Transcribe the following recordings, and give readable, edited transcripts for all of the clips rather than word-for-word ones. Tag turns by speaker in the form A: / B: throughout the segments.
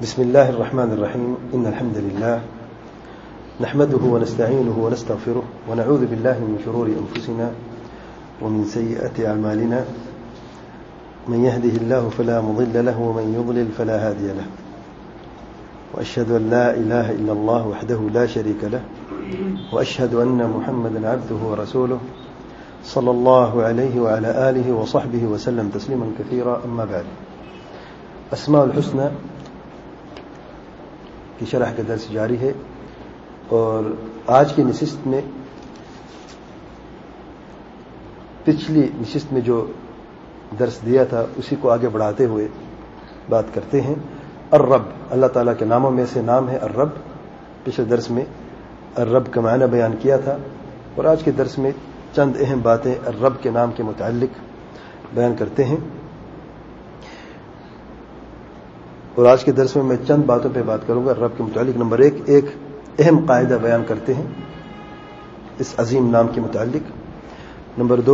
A: بسم الله الرحمن الرحيم. إن الحمد لله نحمده ونستعينه ونستغفره ونعوذ بالله من شرور أنفسنا ومن سيئات أعمالنا. من يهده الله فلا مضل له ومن يضلل فلا هادي له. وأشهد أن لا إله إلا الله وحده لا شريك له وأشهد أن محمدا عبده ورسوله صلى الله عليه وعلى آله وصحبه وسلم تسليما كثيرا. أما بعد، اسماء الحسنى کی شرح کا درس جاری ہے، اور آج کی نشست میں پچھلی نشست میں جو درس دیا تھا اسی کو آگے بڑھاتے ہوئے بات کرتے ہیں. الرب، اللہ تعالیٰ کے ناموں میں سے نام ہے الرب. پچھلے درس میں الرب کا معنی بیان کیا تھا، اور آج کے درس میں چند اہم باتیں الرب کے نام کے متعلق بیان کرتے ہیں. اور آج کے درس میں چند باتوں پہ بات کروں گا رب کے متعلق. نمبر ایک اہم قاعدہ بیان کرتے ہیں اس عظیم نام کے متعلق. نمبر دو،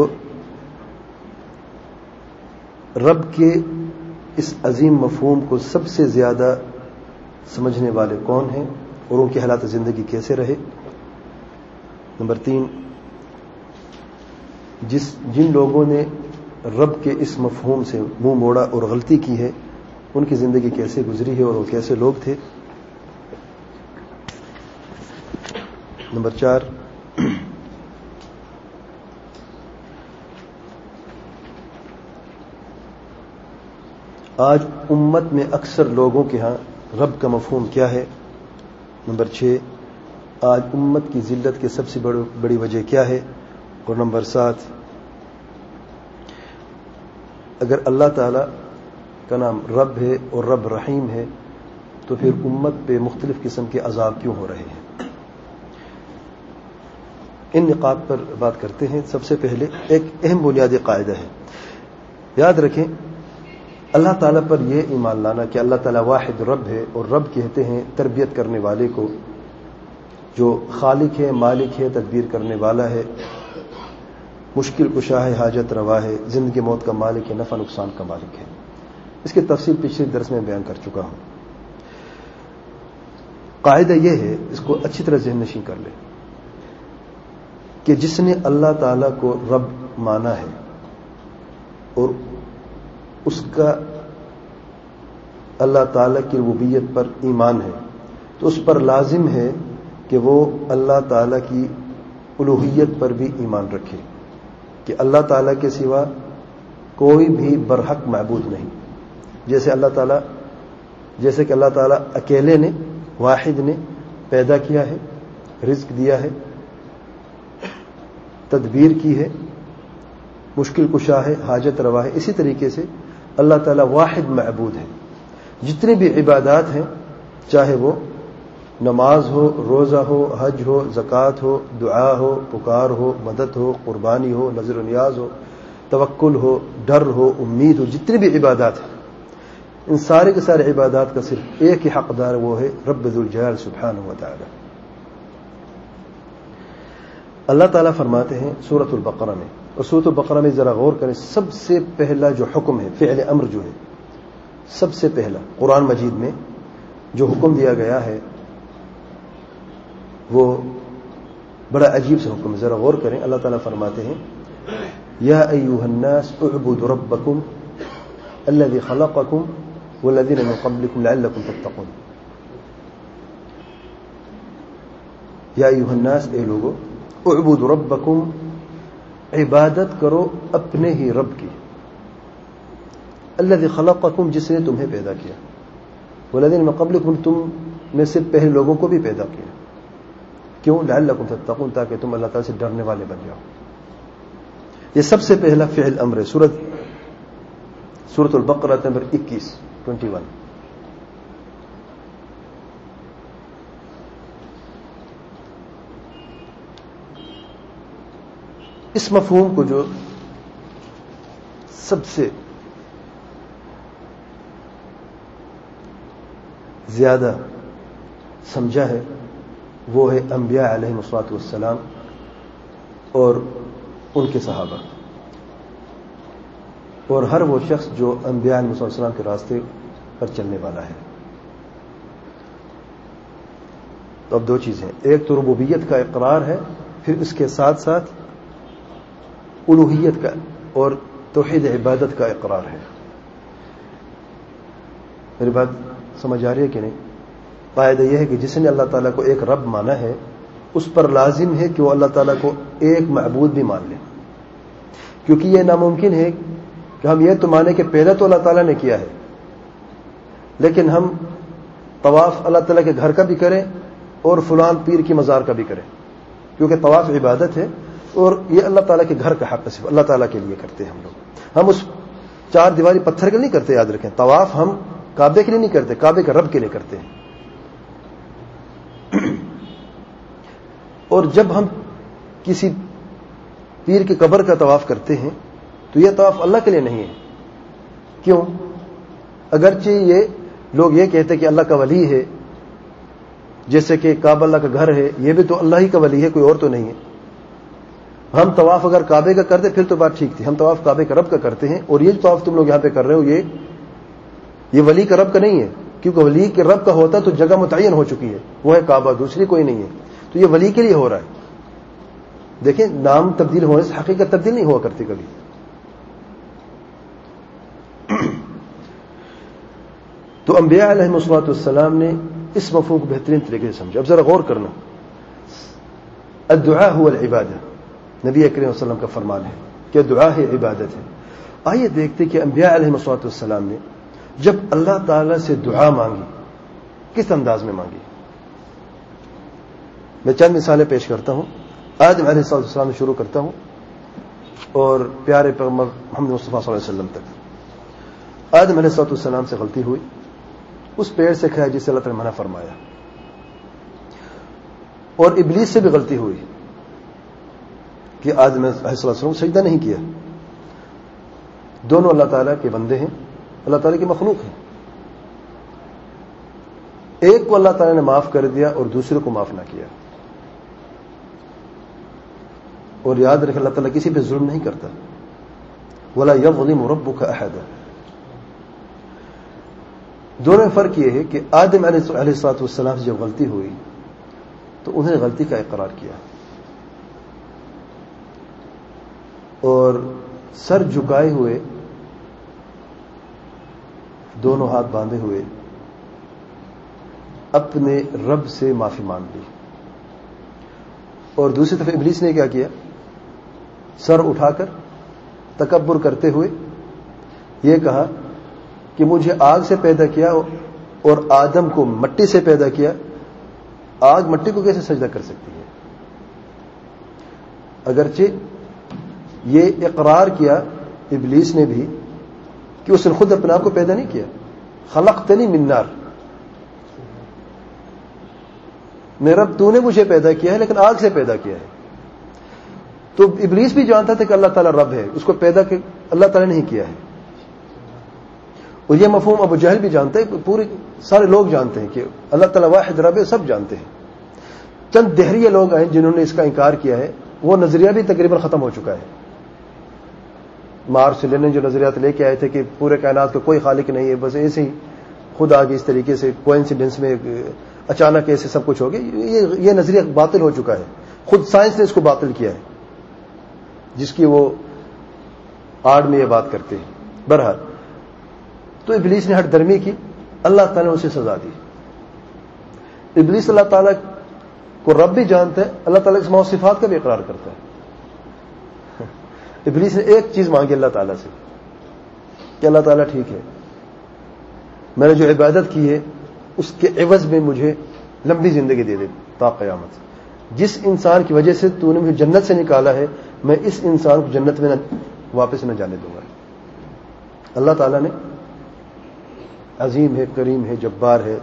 A: رب کے اس عظیم مفہوم کو سب سے زیادہ سمجھنے والے کون ہیں اور ان کے حالات زندگی کیسے رہے. نمبر تین، جن لوگوں نے رب کے اس مفہوم سے منہ موڑا اور غلطی کی ہے ان کی زندگی کیسے گزری ہے اور وہ کیسے لوگ تھے. نمبر چار، آج امت میں اکثر لوگوں کے ہاں رب کا مفہوم کیا ہے. نمبر چھ، آج امت کی ذلت کی سب سے بڑی وجہ کیا ہے. اور نمبر سات، اگر اللہ تعالی کا نام رب ہے اور رب رحیم ہے تو پھر امت پہ مختلف قسم کے عذاب کیوں ہو رہے ہیں. ان نقاط پر بات کرتے ہیں. سب سے پہلے ایک اہم بنیادی قاعدہ ہے، یاد رکھیں اللہ تعالیٰ پر یہ ایمان لانا کہ اللہ تعالیٰ واحد رب ہے. اور رب کہتے ہیں تربیت کرنے والے کو، جو خالق ہے، مالک ہے، تدبیر کرنے والا ہے، مشکل کشا ہے، حاجت روا ہے، زندگی موت کا مالک ہے، نفع نقصان کا مالک ہے. اس کی تفصیل پچھلے درس میں بیان کر چکا ہوں. قاعدہ یہ ہے، اس کو اچھی طرح ذہن نشین کر لیں کہ جس نے اللہ تعالیٰ کو رب مانا ہے اور اس کا اللہ تعالیٰ کی ربوبیت پر ایمان ہے تو اس پر لازم ہے کہ وہ اللہ تعالیٰ کی الوہیت پر بھی ایمان رکھے کہ اللہ تعالیٰ کے سوا کوئی بھی برحق معبود نہیں. جیسے کہ اللہ تعالیٰ اکیلے نے، واحد نے پیدا کیا ہے، رزق دیا ہے، تدبیر کی ہے، مشکل کشا ہے، حاجت روا ہے، اسی طریقے سے اللہ تعالیٰ واحد معبود ہے. جتنی بھی عبادات ہیں، چاہے وہ نماز ہو، روزہ ہو، حج ہو، زکوٰۃ ہو، دعا ہو، پکار ہو، مدد ہو، قربانی ہو، نذر و نیاز ہو، توکل ہو، ڈر ہو، امید ہو، جتنی بھی عبادات ہیں، ان سارے کے سارے عبادات کا صرف ایک ہی حقدار وہ ہے رب ذوالجلال سبحانہ و تعالی. اللہ تعالیٰ فرماتے ہیں سورۃ البقرہ میں، اور سورۃ البقرہ میں ذرا غور کریں، سب سے پہلا جو حکم ہے، فعل امر جو ہے، سب سے پہلا قرآن مجید میں جو حکم دیا گیا ہے وہ بڑا عجیب سے حکم ہے. ذرا غور کریں. اللہ تعالیٰ فرماتے ہیں یا ایھا الناس اعبدوا ربکم الذی خلقکم والذین من قبلکم لعلکم تتقون. یا ایھا الناس، اے لوگو، اعبدوا ربکم، عبادت کرو اپنے ہی رب کی، الذی خلقکم، جس نے تمہیں پیدا کیا، والذین من قبلکم، تم میں سے پہلے لوگوں کو بھی پیدا کیا. کیوں؟ لعلکم تتقون، تاکہ تم اللہ تعالی سے ڈرنے والے بن جاؤ. یہ سب سے پہلا فعل امر ہے. سورۃ البقرہ نمبر 21. اس مفہوم کو جو سب سے زیادہ سمجھا ہے وہ ہے انبیاء علیہ الصلوۃ والسلام اور ان کے صحابہ. اور ہر وہ شخص جو انبیاء علیہ السلام کے راستے پر چلنے والا ہے. تو اب دو چیزیں، ایک تو ربوبیت کا اقرار ہے، پھر اس کے ساتھ ساتھ الوہیت کا اور توحید عبادت کا اقرار ہے. میری بات سمجھ آ رہی ہے کہ نہیں؟ قاعدہ یہ ہے کہ جس نے اللہ تعالیٰ کو ایک رب مانا ہے اس پر لازم ہے کہ وہ اللہ تعالیٰ کو ایک معبود بھی مان لے، کیونکہ یہ ناممکن ہے کہ ہم یہ تو مانیں کہ پہلے تو اللہ تعالیٰ نے کیا ہے، لیکن ہم طواف اللہ تعالیٰ کے گھر کا بھی کریں اور فلان پیر کی مزار کا بھی کریں، کیونکہ طواف عبادت ہے اور یہ اللہ تعالیٰ کے گھر کا حق ہے، صرف اللہ تعالیٰ کے لیے کرتے ہیں ہم لوگ. ہم اس چار دیواری پتھر کے لیے نہیں کرتے، یاد رکھیں. طواف ہم کعبے کے لیے نہیں کرتے، کعبے کے رب کے لیے کرتے ہیں. اور جب ہم کسی پیر کی قبر کا طواف کرتے ہیں تو یہ طواف اللہ کے لیے نہیں ہے. کیوں؟ اگرچہ یہ لوگ یہ کہتے ہیں کہ اللہ کا ولی ہے، جیسے کہ کعبہ اللہ کا گھر ہے، یہ بھی تو اللہ ہی کا ولی ہے، کوئی اور تو نہیں ہے. ہم طواف اگر کعبے کا کرتے پھر تو بات ٹھیک تھی، ہم طواف کعبے کا رب کا کرتے ہیں. اور یہ جو طواف تم لوگ یہاں پہ کر رہے ہو یہ ولی کا رب کا نہیں ہے، کیونکہ ولی کے رب کا ہوتا تو جگہ متعین ہو چکی ہے، وہ ہے کعبہ، دوسری کوئی نہیں ہے. تو یہ ولی کے لیے ہو رہا ہے. دیکھیں، نام تبدیل ہونے سے حقیقت تبدیل نہیں ہوا کرتی کبھی. تو انبیاء علیہم الصلوۃ والسلام نے اس مفہوم کو بہترین طریقے سے سمجھا. اب ذرا غور کرنا، الدعاء هو العبادہ، نبی اکرم صلی اللہ علیہ وسلم کا فرمان ہے کہ دعا ہے عبادت ہے. آئیے دیکھتے کہ انبیاء علیہم الصلوۃ والسلام نے جب اللہ تعالی سے دعا مانگی کس انداز میں مانگی. میں چند مثالیں پیش کرتا ہوں. آدم علیہ السلام سے شروع کرتا ہوں اور پیارے پیغمبر محمد مصطفیٰ صلی اللہ علیہ وسلم تک. آدم علیہ السلام سے غلطی ہوئی، اس پیڑ سے کھایا جسے اللہ تعالی نے منع فرمایا. اور ابلیس سے بھی غلطی ہوئی کہ آدم علیہ السلام کو سجدہ نہیں کیا. دونوں اللہ تعالیٰ کے بندے ہیں، اللہ تعالیٰ کی مخلوق ہیں. ایک کو اللہ تعالیٰ نے معاف کر دیا اور دوسرے کو معاف نہ کیا. اور یاد رکھیں، اللہ تعالیٰ کسی پہ ظلم نہیں کرتا. وَلَا يَظْلِمُ رَبُّكَ أَحَدًا. دونوں میں فرق یہ ہے کہ آدم علیہ السلام سے جب غلطی ہوئی تو انہوں نے غلطی کا اقرار کیا اور سر جھکائے ہوئے، دونوں ہاتھ باندھے ہوئے اپنے رب سے معافی مانگ لی. اور دوسری طرف ابلیس نے کیا کیا؟ سر اٹھا کر تکبر کرتے ہوئے یہ کہا کہ مجھے آگ سے پیدا کیا اور آدم کو مٹی سے پیدا کیا، آگ مٹی کو کیسے سجدہ کر سکتی ہے؟ اگرچہ یہ اقرار کیا ابلیس نے بھی کہ اس نے خود اپنے آپ کو پیدا نہیں کیا. خلقتنی من نار، میرا رب تو نے مجھے پیدا کیا ہے لیکن آگ سے پیدا کیا ہے. تو ابلیس بھی جانتا تھا کہ اللہ تعالیٰ رب ہے، اس کو پیدا کہ اللہ تعالیٰ نہیں کیا ہے. اور یہ مفہوم ابو جہل بھی جانتے ہیں، پورے سارے لوگ جانتے ہیں کہ اللہ تعالیٰ واحد رب ہے، سب جانتے ہیں. چند دہریے لوگ ہیں جنہوں نے اس کا انکار کیا ہے، وہ نظریہ بھی تقریباً ختم ہو چکا ہے. مارکس لینن جو نظریات لے کے آئے تھے کہ پورے کائنات کا کوئی خالق نہیں ہے، بس ایسے ہی خود آگے اس طریقے سے کوئنسیڈنس میں اچانک ایسے سب کچھ ہو گیا، یہ نظریہ باطل ہو چکا ہے. خود سائنس نے اس کو باطل کیا ہے، جس کی وہ آڑ میں یہ بات کرتے ہیں. بہرحال تو ابلیس نے ہٹ درمی کی، اللہ تعالیٰ نے اسے سزا دی. ابلیس اللہ تعالیٰ کو رب بھی جانتا ہے، اللہ تعالیٰ کے اسماء و صفات کا بھی اقرار کرتا ہے. ابلیس نے ایک چیز مانگی اللہ تعالیٰ سے کہ اللہ تعالیٰ ٹھیک ہے، میں نے جو عبادت کی ہے اس کے عوض میں مجھے لمبی زندگی دے دے تا قیامت. جس انسان کی وجہ سے تو نے مجھے جنت سے نکالا ہے، میں اس انسان کو جنت میں واپس نہ جانے دوں گا. اللہ تعالیٰ نے عظیم ہے، کریم ہے، جبار ہے،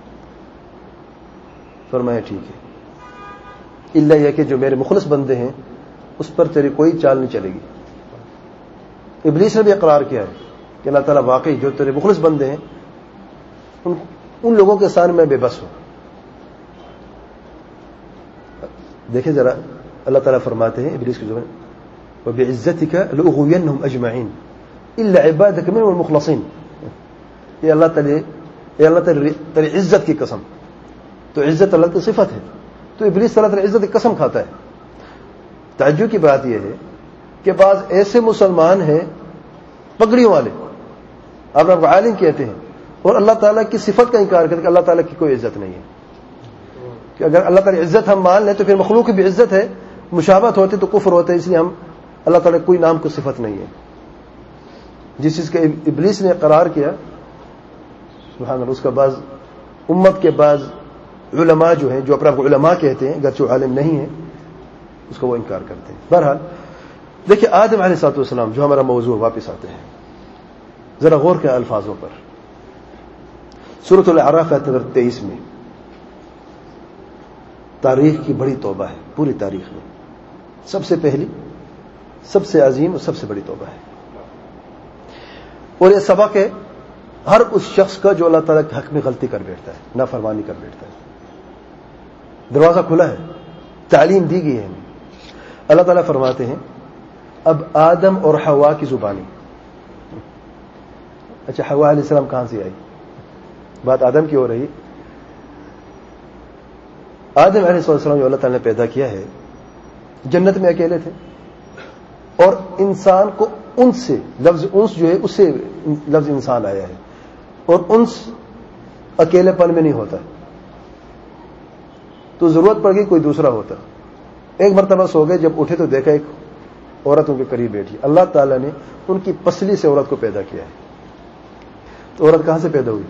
A: فرمایا ٹھیک ہے، الا یہ کہ جو میرے مخلص بندے ہیں اس پر تیری کوئی چال نہیں چلے گی. ابلیس نے بھی اقرار کیا ہے کہ اللہ تعالیٰ واقعی جو تیرے مخلص بندے ہیں ان لوگوں کے سامنے میں بے بس ہوں. دیکھیں ذرا، اللہ تعالیٰ فرماتے ہیں ابلیس کی زبان وَبِعِزَّتِكَ لَأُغْوِيَنَّهُمْ أَجْمَعِينَ إِلَّا عِبَادَكَ مِنْهُمُ الْمُخْلَصِينَ. یہ اللہ تعالیٰ تیری عزت کی قسم، تو عزت اللہ کی صفت ہے. تو ابلیس اللہ تعالی عزت کی قسم کھاتا ہے. تعجب کی بات یہ ہے کہ بعض ایسے مسلمان ہیں پگڑیوں والے، آپ کو عالم کہتے ہیں، اور اللہ تعالیٰ کی صفت کا انکار کرتے کہ اللہ تعالیٰ کی کوئی عزت نہیں ہے. کہ اگر اللہ تعالیٰ عزت ہم مان لیں تو پھر مخلوق کی بھی عزت ہے، مشابہت ہوتی تو کفر ہوتا ہے. اس لیے ہم اللہ تعالیٰ کوئی نام کو صفت نہیں ہے. جس چیز کا ابلیس نے اقرار کیا سبحان اللہ، اس کا بعض امت کے بعض علماء جو ہیں، جو اپنے آپ کو علماء کہتے ہیں اگرچہ عالم نہیں ہیں، اس کو وہ انکار کرتے ہیں. بہرحال دیکھیں آدم علیہ الصلوۃ والسلام جو ہمارا موضوع، واپس آتے ہیں ذرا غور کے الفاظوں پر. سورۃ الاعراف آیت نمبر 23 میں تاریخ کی بڑی توبہ ہے. پوری تاریخ میں سب سے پہلی، سب سے عظیم اور سب سے بڑی توبہ ہے. اور یہ سبق ہے ہر اس شخص کا جو اللہ تعالیٰ کے حق میں غلطی کر بیٹھتا ہے، نافرمانی کر بیٹھتا ہے. دروازہ کھلا ہے، تعلیم دی گئی ہے ہمیں. اللہ تعالیٰ فرماتے ہیں اب آدم اور حوا کی زبانی. اچھا حوا علیہ السلام کہاں سے آئی؟ بات آدم کی ہو رہی. آدم علیہ السلام جو اللہ تعالیٰ نے پیدا کیا ہے، جنت میں اکیلے تھے، اور انسان کو انس سے، لفظ انس جو ہے اس سے لفظ انسان آیا ہے، اور انس اکیلے پن میں نہیں ہوتا، تو ضرورت پڑ گئی کوئی دوسرا ہوتا. ایک مرتبہ سو گئے، جب اٹھے تو دیکھا ایک عورت ان کے قریب بیٹھی. اللہ تعالیٰ نے ان کی پسلی سے عورت کو پیدا کیا ہے. تو عورت کہاں سے پیدا ہوئی؟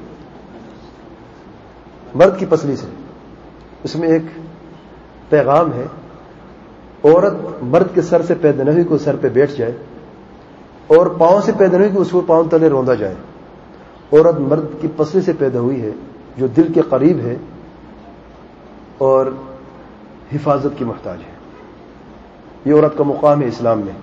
A: مرد کی پسلی سے. اس میں ایک پیغام ہے، عورت مرد کے سر سے پیدا نہیں ہوئی کہ سر پہ بیٹھ جائے، اور پاؤں سے پیدا نہیں ہوئی کہ اس کو پاؤں تلے روندا جائے. عورت مرد کی پسلی سے پیدا ہوئی ہے جو دل کے قریب ہے اور حفاظت کی محتاج ہے. یہ عورت کا مقام ہے اسلام میں.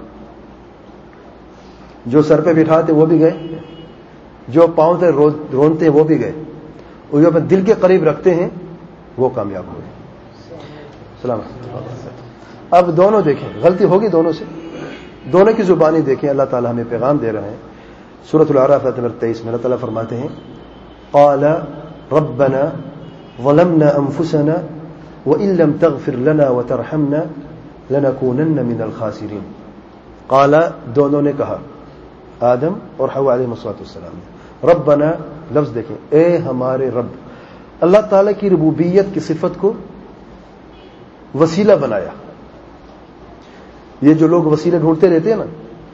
A: جو سر پہ بٹھاتے وہ بھی گئے، جو پاؤں سے رونتے ہیں وہ بھی گئے، اور جو اپنے دل کے قریب رکھتے ہیں وہ کامیاب ہوئے. سلام. اب دونوں دیکھیں، غلطی ہوگی دونوں سے، دونوں کی زبانی دیکھیں. اللہ تعالیٰ ہمیں پیغام دے رہے ہیں. سورۃ الاعراف آیت نمبر 23 میں اللہ تعالیٰ فرماتے ہیں قال ربنا ظلمنا انفسنا وان لم تغفر لنا وترحمنا لنكونن من الخاسرین. قال دونوں نے کہا، آدم اور حوا علیہ السلام نے. ربنا لفظ دیکھیں، اے ہمارے رب. اللہ تعالیٰ کی ربوبیت کی صفت کو وسیلہ بنایا. یہ جو لوگ وسیلے ڈھونڈتے رہتے ہیں نا،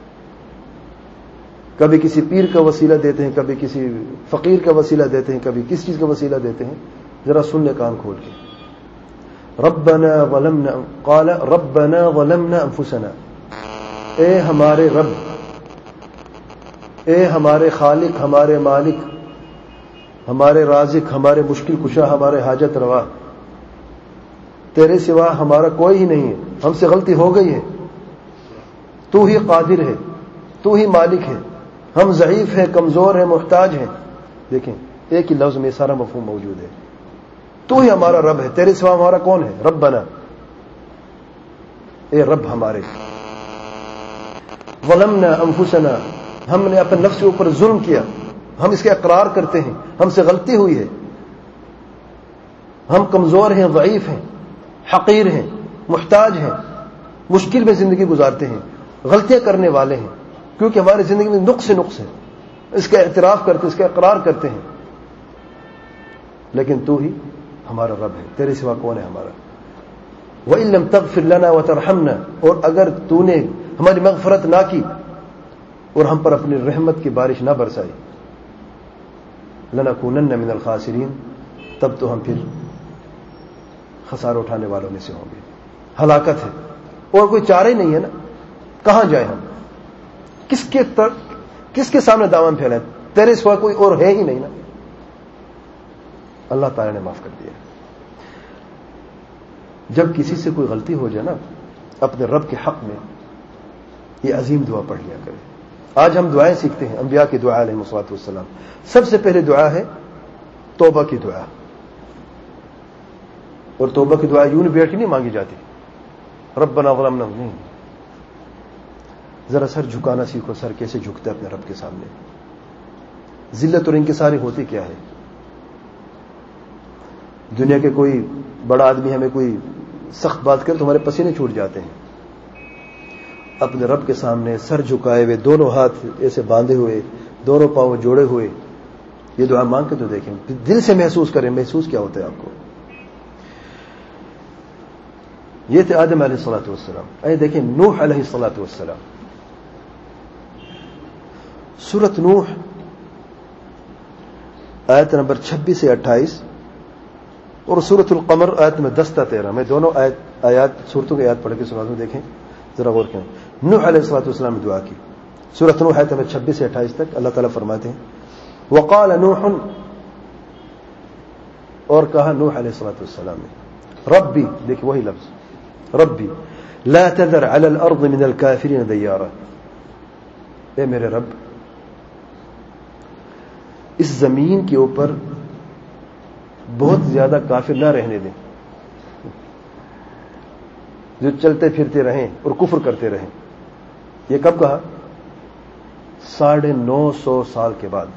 A: کبھی کسی پیر کا وسیلہ دیتے ہیں، کبھی کسی فقیر کا وسیلہ دیتے ہیں، کبھی کس چیز کا وسیلہ دیتے ہیں، ذرا سن لے کان کھول کے. ربنا ظلمنا، قال ربنا ظلمنا انفسنا. اے ہمارے رب، اے ہمارے خالق، ہمارے مالک، ہمارے رازق، ہمارے مشکل کشا، ہمارے حاجت روا، تیرے سوا ہمارا کوئی ہی نہیں ہے. ہم سے غلطی ہو گئی ہے، تو ہی قادر ہے، تو ہی مالک ہے. ہم ضعیف ہیں، کمزور ہیں، محتاج ہیں. دیکھیں ایک ہی لفظ میں سارا مفہوم موجود ہے. تو ہی ہمارا رب ہے، تیرے سوا ہمارا کون ہے؟ ربنا، اے رب ہمارے. ظلمنا انفسنا، ہم نے اپنے نفس کے اوپر ظلم کیا، ہم اس کے اقرار کرتے ہیں، ہم سے غلطی ہوئی ہے، ہم کمزور ہیں، ضعیف ہیں، حقیر ہیں، محتاج ہیں، مشکل میں زندگی گزارتے ہیں، غلطیاں کرنے والے ہیں، کیونکہ ہماری زندگی میں نقص ہے. اس کا اعتراف کرتے، اس کا اقرار کرتے ہیں. لیکن تو ہی ہمارا رب ہے، تیرے سوا کون ہے ہمارا؟ وَإِن لَّمْ تَغْفِرْ لَنَا وَتَرْحَمْنَا، اور اگر تو نے ہماری مغفرت نہ کی اور ہم پر اپنی رحمت کی بارش نہ برسائی، لَنَكُونَنَّ مِنَ الْخَاسِرِينَ، تب تو ہم پھر خسارہ اٹھانے والوں میں سے ہوں گے. ہلاکت ہے، اور کوئی چارہ ہی نہیں ہے نا. کہاں جائیں ہم؟ کس کے سامنے دامن پھیلائیں؟ تیرے سوا کوئی اور ہے ہی نہیں نا. اللہ تعالی نے معاف کر دیا. جب کسی سے کوئی غلطی ہو جائے نا اپنے رب کے حق میں، یہ عظیم دعا پڑھ لیا کرے. آج ہم دعائیں سیکھتے ہیں، انبیاء کی دعا علیہ الصلوۃ والسلام. سب سے پہلے دعا ہے توبہ کی دعا. اور توبہ کی دعا یوں بیٹھ کے نہیں مانگی جاتی، ربنا ظلمنا، نہیں. ذرا سر جھکانا سیکھو. سر کیسے جھکتا ہے اپنے رب کے سامنے؟ ذلت اور انکساری ہوتی کیا ہے؟ دنیا کے کوئی بڑا آدمی ہمیں کوئی سخت بات کرے تو ہمارے پسینے چھوٹ جاتے ہیں. اپنے رب کے سامنے سر جھکائے ہوئے، دونوں ہاتھ ایسے باندھے ہوئے، دونوں پاؤں جوڑے ہوئے یہ دعا مانگ کے تو دیکھیں، دل سے محسوس کریں، محسوس کیا ہوتا ہے آپ کو. یہ تھے آدم علیہ الصلوۃ والسلام. اے دیکھیں نوح علیہ الصلوۃ والسلام، سورۃ نوح آیت نمبر 26 سے 28 اور سورۃ القمر آیت میں 10 تا 13. میں دونوں آیات سورتوں کی آیات پڑھ کے سنا دوں، دیکھیں ذرا غور کریں. نوح علیہ الصلوۃ والسلام نے دعا کی. سورۃ نوح آیت نمبر 26 سے 28 تک اللہ تعالیٰ فرماتے ہیں وقال نوح، اور کہا نوح علیہ الصلوۃ والسلام نے ربی، دیکھیں وہی لفظ ربی لا تذر علی الارض من الکافرین دیارا، اے میرے رب اس زمین کے اوپر بہت زیادہ کافر نہ رہنے دیں جو چلتے پھرتے رہیں اور کفر کرتے رہیں. یہ کب کہا؟ 950 سال کے بعد.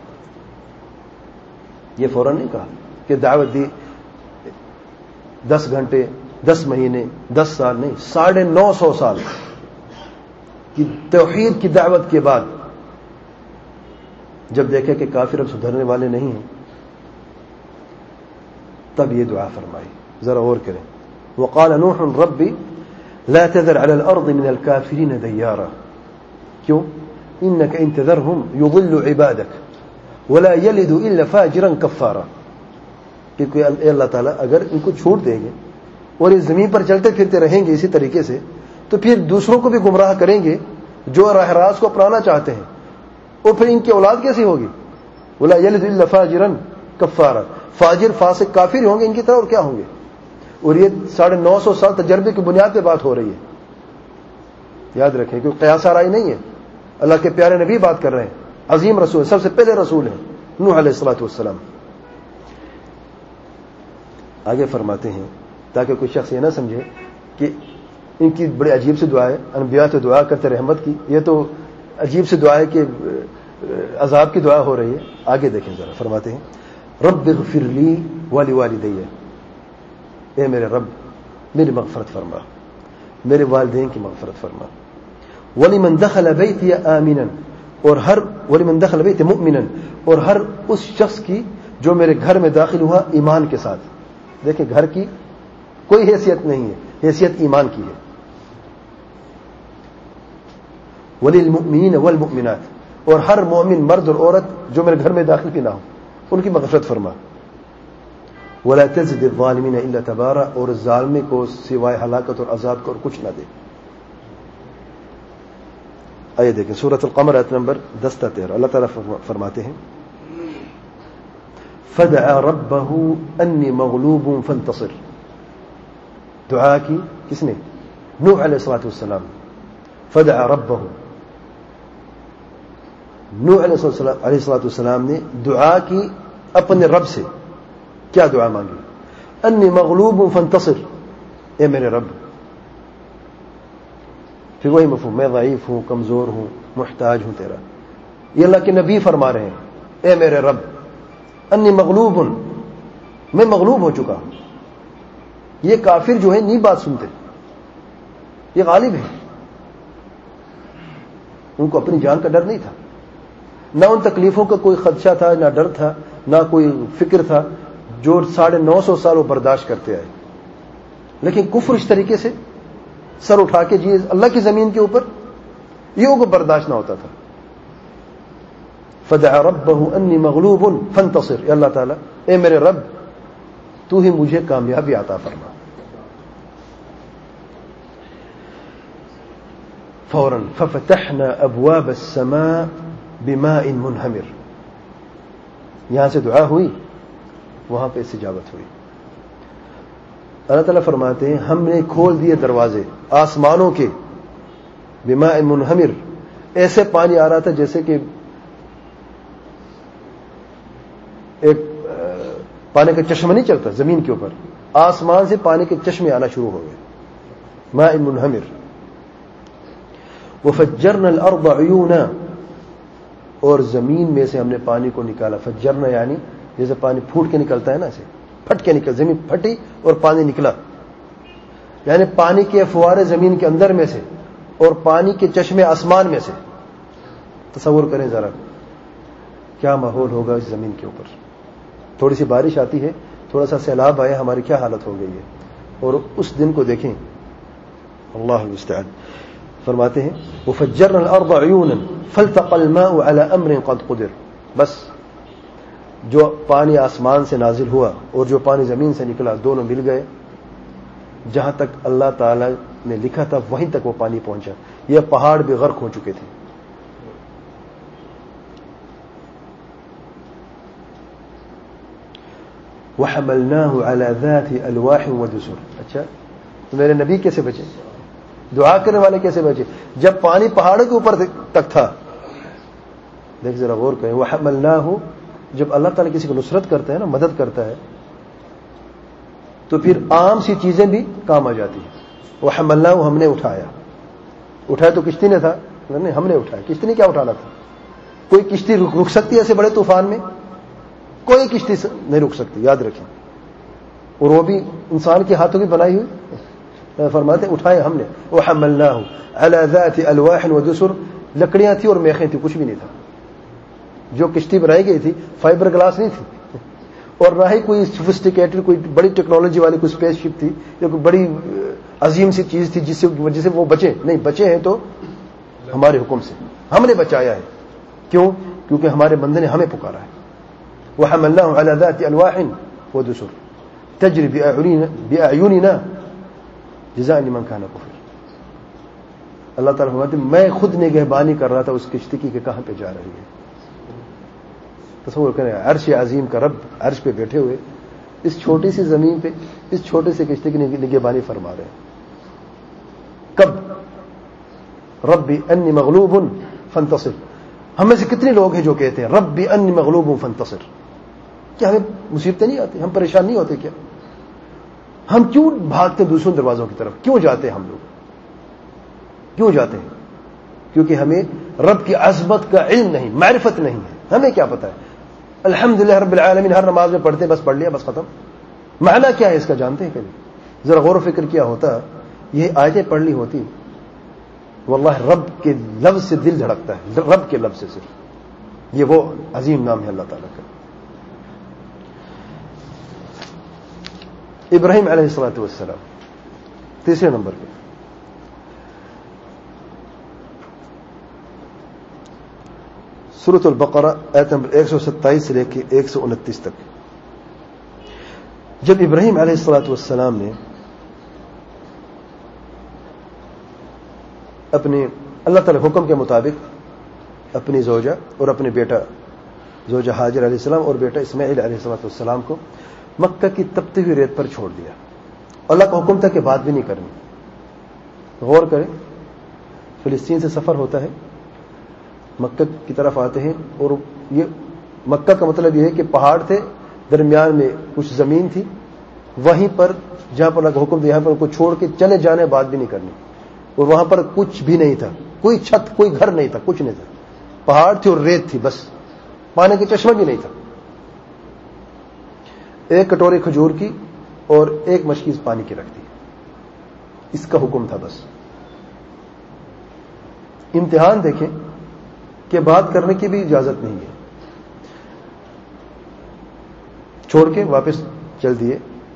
A: یہ فوراً نہیں کہا کہ دعوت دی 10 گھنٹے 10 مہینے 10 سال، نہیں، 950 سال کی توحید کی دعوت کے بعد جب دیکھے کہ کافر اب سدھرنے والے نہیں ہیں تب یہ دعا فرمائی. ذرا غور کریں. وقال نوح ربی لا تذر على الارض من الكافرين دیارا، کیوں؟ انك ان تذرهم يضل عبادك ولا يلد الا فاجرا كفارا، کہ اے اللہ تعالیٰ اگر ان کو چھوڑ دیں گے اور اس زمین پر چلتے پھرتے رہیں گے اسی طریقے سے تو پھر دوسروں کو بھی گمراہ کریں گے جو راہ راست کو اپنانا چاہتے ہیں، اور پھر ان کی اولاد کیسی ہوگی؟ ولا يلد الا فاجرا كفارا، فاجر فاسق کافر ہوں گے ان کی طرح، اور کیا ہوں گے؟ اور یہ 950 سال تجربے کی بنیاد پہ بات ہو رہی ہے. یاد رکھیں کہ قیاس آرائی نہیں ہے، اللہ کے پیارے نبی بات کر رہے ہیں، عظیم رسول، سب سے پہلے رسول ہیں نوح علیہ الصلوۃ والسلام. آگے فرماتے ہیں تاکہ کوئی شخص یہ نہ سمجھے کہ ان کی بڑی عجیب سی دعا ہے، انبیاء تو دعا کرتے رحمت کی، یہ تو عجیب سی دعا ہے کہ عذاب کی دعا ہو رہی ہے. آگے دیکھیں ذرا، فرماتے ہیں رب اغفر لی ولوالدی، اے میرے رب میری مغفرت فرما، میرے والدین کی مغفرت فرما. ولمن دخل بیتی آمنا، اور ہر ولمن دخل بیتی مؤمنا، اور ہر اس شخص کی جو میرے گھر میں داخل ہوا ایمان کے ساتھ. دیکھیں گھر کی کوئی حیثیت نہیں ہے، حیثیت ایمان کی ہے. وللمؤمنین والمؤمنات، اور ہر مومن مرد اور عورت جو میرے گھر میں داخل بھی نہ ہو ان کی مغفرت فرما. ولا تزد الظالمین الا تبارا، اور ظالم کو سوائے ہلاکت اور عذاب کو اور کچھ نہ دے. آئیے دیکھیں سورۃ القمر آیت نمبر 10 تا 13. اللہ تعالیٰ فرماتے ہیں فدعا ربه انی مغلوب فانتصر. دعا کی کس نے؟ نوح علیہ السلام. فدعا ربه، نوح علیہ السلام نے دعا کی اپنے رب سے. کیا دعا مانگی؟ انی مغلوب فانتصر، اے میرے رب. پھر وہی مفہوم، میں ضعیف ہوں، کمزور ہوں، محتاج ہوں تیرا. یہ اللہ کے نبی فرما رہے ہیں اے میرے رب انی مغلوب، میں مغلوب ہو چکا ہوں. یہ کافر جو ہے نہیں بات سنتے، یہ غالب ہے. ان کو اپنی جان کا ڈر نہیں تھا، نہ ان تکلیفوں کا کوئی خدشہ تھا، نہ ڈر تھا، نہ کوئی فکر تھا جو 950 سال وہ برداشت کرتے آئے. لیکن کفر اس طریقے سے سر اٹھا کے جی اللہ کی زمین کے اوپر، یہ ان کو برداشت نہ ہوتا تھا. فدعا ربه انی مغلوب فانتصر، اے اللہ تعالیٰ اے میرے رب تو ہی مجھے کامیابی عطا فرما. فوراً ففتحنا ابواب السماء بماء منہمر، یہاں سے دعا ہوئی وہاں پہ استجابت ہوئی. اللہ تعالیٰ فرماتے ہیں ہم نے کھول دیے دروازے آسمانوں کے، بماء منہمر، ایسے پانی آ رہا تھا جیسے کہ ایک پانی کا چشمہ نہیں چلتا زمین کے اوپر، آسمان سے پانی کے چشمے آنا شروع ہو گئے. ماء منہمر. وفجرنا الارض عیونا، اور زمین میں سے ہم نے پانی کو نکالا. فجرنا یعنی جیسے پانی پھوٹ کے نکلتا ہے نا، اسے پھٹ کے نکلا, زمین پھٹی اور پانی نکلا. یعنی پانی کے فوارے زمین کے اندر میں سے اور پانی کے چشمے آسمان میں سے. تصور کریں ذرا کیا ماحول ہوگا اس زمین کے اوپر. تھوڑی سی بارش آتی ہے, تھوڑا سا سیلاب آیا, ہماری کیا حالت ہو گئی ہے. اور اس دن کو دیکھیں, اللہ المستعان. فرماتے ہیں وفجرنا الارض عیونا فالتقى الماء على امر قد قدر. بس جو پانی آسمان سے نازل ہوا اور جو پانی زمین سے نکلا, دونوں مل گئے. جہاں تک اللہ تعالی نے لکھا تھا وہیں تک وہ پانی پہنچا. یہ پہاڑ بھی غرق ہو چکے تھے. وحملناه على ذات الواح ودسر. اچھا تو میرے نبی کیسے بچے, دعا کرنے والے کیسے بچے جب پانی پہاڑوں کے اوپر تک تھا. دیکھ ذرا غور کریں, وحملناه, جب اللہ تعالیٰ کسی کو نصرت کرتا ہے نا, مدد کرتا ہے, تو پھر عام سی چیزیں بھی کام آ جاتی ہیں. وحملناه, ہم نے اٹھایا. اٹھایا تو کشتی نے تھا, نہیں ہم نے اٹھایا. کشتی نے کیا اٹھانا تھا؟ کوئی کشتی رک سکتی ہے ایسے بڑے طوفان میں؟ کوئی کشتی نہیں رک سکتی, یاد رکھیں. اور وہ بھی انسان کے ہاتھوں کی بنائی ہوئی. فرماتے اٹھائے ہم نے. وحملناه على ذات الواح ودسر. لکڑیاں تھیں اور میخیں تھیں, کچھ بھی نہیں تھا. جو کشتی بنائی گئی تھی فائبر گلاس نہیں تھی, اور نہ ہی کوئی سوفسٹیکیٹڈ کوئی بڑی ٹیکنالوجی والی کوئی اسپیس شپ تھی یا کوئی بڑی عظیم سی چیز تھی جس سے وہ بچے. نہیں, بچے ہیں تو ہمارے حکم سے. ہم نے بچایا ہے. کیوں؟ کیونکہ ہمارے بندے نے ہمیں پکارا ہے. وحملناه على ذات الواح ودسر تجري بأعيننا جزاء لمن كان كفر. اللہ تعالیٰ فرماتے ہیں میں خود نگہبانی کر رہا تھا اس کشتی کی کہ کہاں پہ جا رہی ہے. تصور کریں, عرش عظیم کا رب عرش پہ بیٹھے ہوئے اس چھوٹی سی زمین پہ اس چھوٹے سے کشتی کی نگہبانی فرما رہے ہیں. کب ربی انی مغلوب فانتصر. ہم میں سے کتنے لوگ ہیں جو کہتے ہیں ربی انی مغلوب فانتصر. کیا ہمیں مصیبتیں نہیں آتی, ہم پریشان نہیں ہوتے کیا؟ ہم کیوں بھاگتے دوسروں دروازوں کی طرف, کیوں جاتے ہیں ہم لوگ, کیوں جاتے ہیں؟ کیونکہ ہمیں رب کی عظمت کا علم نہیں, معرفت نہیں ہے. ہمیں کیا پتا ہے؟ الحمدللہ رب العالمین ہر نماز میں پڑھتے, بس پڑھ لیا, بس ختم. معنی کیا ہے اس کا جانتے ہیں کبھی؟ ذرا غور و فکر کیا ہوتا, یہ آیتیں پڑھ لی ہوتی, واللہ رب کے لفظ سے دل دھڑکتا ہے, رب کے لفظ سے. یہ وہ عظیم نام ہے اللہ تعالیٰ کا. ابراہیم علیہ الصلوۃ والسلام تیسرے نمبر پہ. سورۃ البقرہ آیت نمبر 127 سے لے کے 129 تک. جب ابراہیم علیہ الصلوۃ والسلام نے اپنے اللہ تعالی حکم کے مطابق اپنی زوجہ اور اپنے بیٹا, زوجہ ہاجر علیہ السلام اور بیٹا اسماعیل علیہ الصلوۃ والسلام کو مکہ کی تپتی ہوئی ریت پر چھوڑ دیا. اللہ کا حکم تھا کہ بات بھی نہیں کرنی. غور کریں, فلسطین سے سفر ہوتا ہے, مکہ کی طرف آتے ہیں, اور یہ مکہ کا مطلب یہ ہے کہ پہاڑ تھے, درمیان میں کچھ زمین تھی, وہیں پر جہاں پر اللہ کا حکم تھا یہاں پر ان کو چھوڑ کے چلے جانے, بات بھی نہیں کرنی. اور وہاں پر کچھ بھی نہیں تھا, کوئی چھت, کوئی گھر نہیں تھا, کچھ نہیں تھا. پہاڑ تھے اور ریت تھی, بس پانی کے چشمہ بھی نہیں تھا. ایک کٹوری کھجور کی اور ایک مشکیز پانی کی رکھ دی, اس کا حکم تھا بس. امتحان دیکھیں کہ بات کرنے کی بھی اجازت نہیں ہے. چھوڑ کے واپس چل دیے.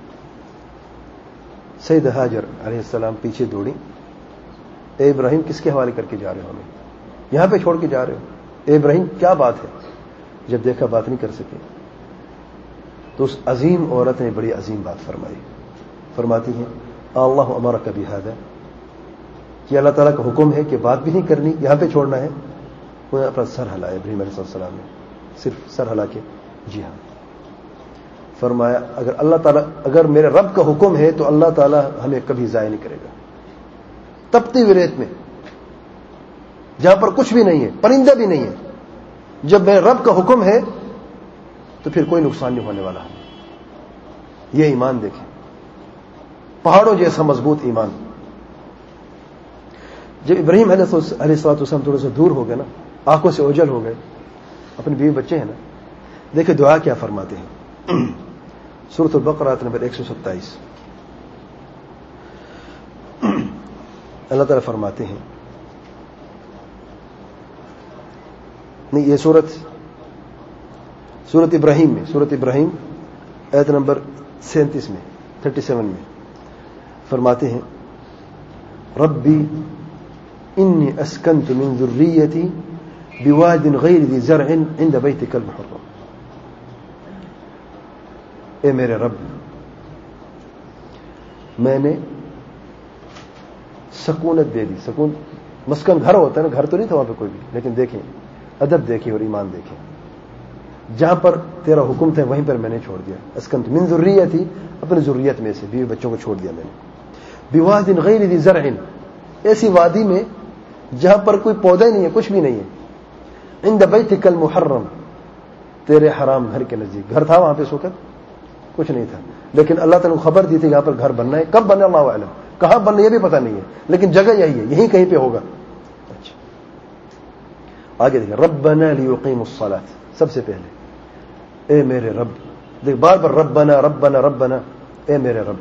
A: سیدہ ہاجر علیہ السلام پیچھے دوڑی, اے ابراہیم کس کے حوالے کر کے جا رہے ہو, ہمیں یہاں پہ چھوڑ کے جا رہے ہو؟ اے ابراہیم کیا بات ہے؟ جب دیکھا بات نہیں کر سکے تو اس عظیم عورت نے بڑی عظیم بات فرمائی. فرماتی ہیں اللہ امرک بہذا, کہ اللہ تعالیٰ کا حکم ہے کہ بات بھی نہیں کرنی, یہاں پہ چھوڑنا ہے. انہوں نے اپنا سر ہلایا, ابراہیم علیہ السلام نے صرف سر ہلا کے جی ہاں. فرمایا اگر میرے رب کا حکم ہے تو اللہ تعالیٰ ہمیں کبھی ضائع نہیں کرے گا. تپتی ہوئی ریت میں جہاں پر کچھ بھی نہیں ہے, پرندہ بھی نہیں ہے, جب میرے رب کا حکم ہے تو پھر کوئی نقصان نہیں ہونے والا. یہ ایمان دیکھیں, پہاڑوں جیسا مضبوط ایمان. جب ابراہیم علیہ الصلوۃ والسلام تھوڑے سے دور ہو گئے نا, آنکھوں سے اوجھل ہو گئے, اپنی بیوی بچے ہیں نا, دیکھیں دعا کیا فرماتے ہیں. سورۃ البقرہ آیت نمبر 127. اللہ تعالیٰ فرماتے ہیں, نہیں یہ سورۃ ابراہیم میں, سورۃ ابراہیم آیت نمبر 37 میں 37 میں فرماتے ہیں, ربی انی اسکنت من ذریتی بواد غیر ذی زرع عند بیتک المحرم. اے میرے رب, میں نے سکونت دے دی. سکون مسکن گھر ہوتا ہے نا, گھر تو نہیں تھا وہاں پہ کوئی بھی, لیکن دیکھیں ادب دیکھیں اور ایمان دیکھیں. جہاں پر تیرا حکم تھا وہیں پر میں نے چھوڑ دیا. اسکنت من ذریتی, اپنی ذریت میں سے بیوی بچوں کو چھوڑ دیا میں نے. بواد غیر ذی زرع, ایسی وادی میں جہاں پر کوئی پودا ہی نہیں ہے, کچھ بھی نہیں ہے. عند بیتک المحرم, تیرے حرام گھر کے نزدیک. گھر تھا وہاں پہ اس وقت کچھ نہیں تھا, لیکن اللہ تعالیٰ نے خبر دی تھی یہاں پر گھر بننا ہے. کب بننا اللہ اعلم, کہاں بننا یہ بھی پتہ نہیں ہے, لیکن جگہ یہی ہے, یہیں کہیں پہ ہوگا. اچھا آگے دیکھیں, ربنا لیقیموا الصلاۃ. سب سے پہلے اے میرے رب, دیکھ بار بار ربنا ربنا ربنا, اے میرے رب,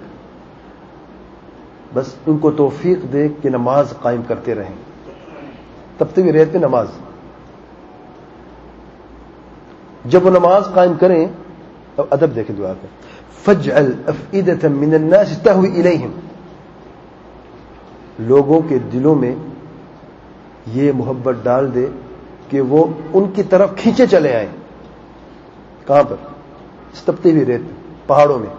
A: بس ان کو توفیق دے کہ نماز قائم کرتے رہیں. تب تک ریت پہ نماز, جب وہ نماز قائم کریں اب ادب دیکھیں دعا کا. فاجعل افئدة من الناس تهوی الیہم, لوگوں کے دلوں میں یہ محبت ڈال دے کہ وہ ان کی طرف کھینچے چلے آئیں. کہاں پر؟ اس تپتی ہوئی ریت, پہاڑوں میں.